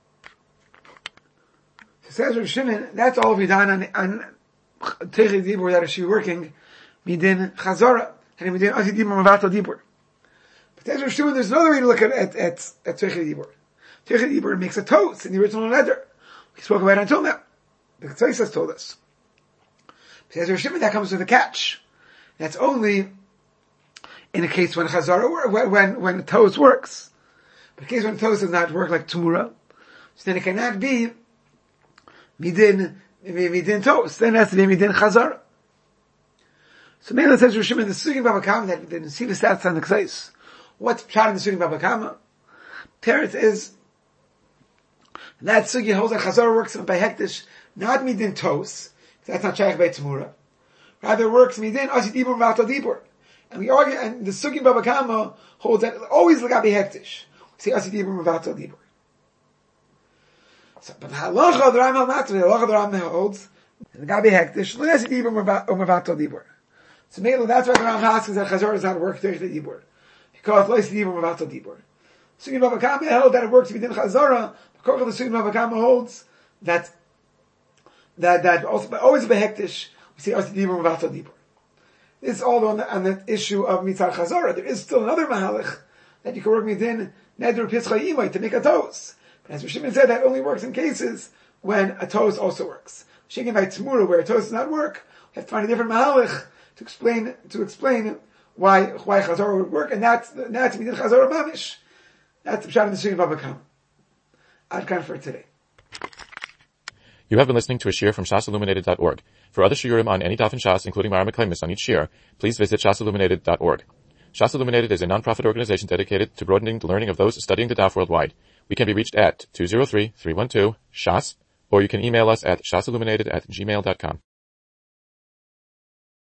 So Ezra Shimon, that's all we done on, on Technei Dibur that is she working, Midin Chazara, and Midin Asi Dibur Mavatal Dibur. But Ezra Shimon, there's another way to look at, at, at, at Technei Dibur. Technei Dibur makes a toast in the original letter. We spoke about it until now. The Tzaisis told us. Says Rosh Shimon, that comes with a catch. That's only in a case when Chazara, when, when, when toast works. But in a case when toast does not work like Tumura, so then it cannot be Midin, Midin toast. Then it has to be Midin Chazara. So Mela says Rosh Shimon, the Sugya Bava Kama, that the Nesivis stats on the Ksais. What's Pshat in the Sugya Bava Kama? Teretz is, that Sugya holds that Chazar works by Hektish, not Midin Tos, that's not Shaykh by Tzmura. Rather works Midin Asi Dibur Vatal Dibur. And we argue, and the Sugya Bava Kama holds that always Lagabi Hektish. We say Asi Dibur Vatal Dibur. So, but the Halacha the Rambam Matri, the Halacha the Rambam holds, Lagabi Hektish, Asi Dibur Vatal Dibur. So maybe that's why the Rambam asks that Chazar does not work Technei Dibur. He calls it Asi Dibur Vatal Dibur. Sugya Bava Kama held that it works Midin Chazara. The Sugya Bava Kama holds that that that also always by Hektish we say Asi Dibur Vatal Dibur. This is all on the, on the issue of Mitzar Chazorah. There is still another Mahalach that you can work midin Neder Pitzcha Imay to make a toast. But as Rishimon said, that only works in cases when a toast also works. Shinkin by Tzmura, where a toast does not work, you have to find a different Mahalach to explain, to explain why, why Chazorah would work, and that's, that's Midin Chazorah Mamish. That's the Pshat in the Shinkin Baba Kam. Adkan for today. You have been listening to a shiur from shas illuminated dot org. For other shiurim on any daf in Shas, including Mara Meklemis on each shiur, please visit shas illuminated dot org. Shas Illuminated is a non-profit organization dedicated to broadening the learning of those studying the daf worldwide. We can be reached at two zero three, three one two, S H A S, or you can email us at shasilluminated at gmail dot com.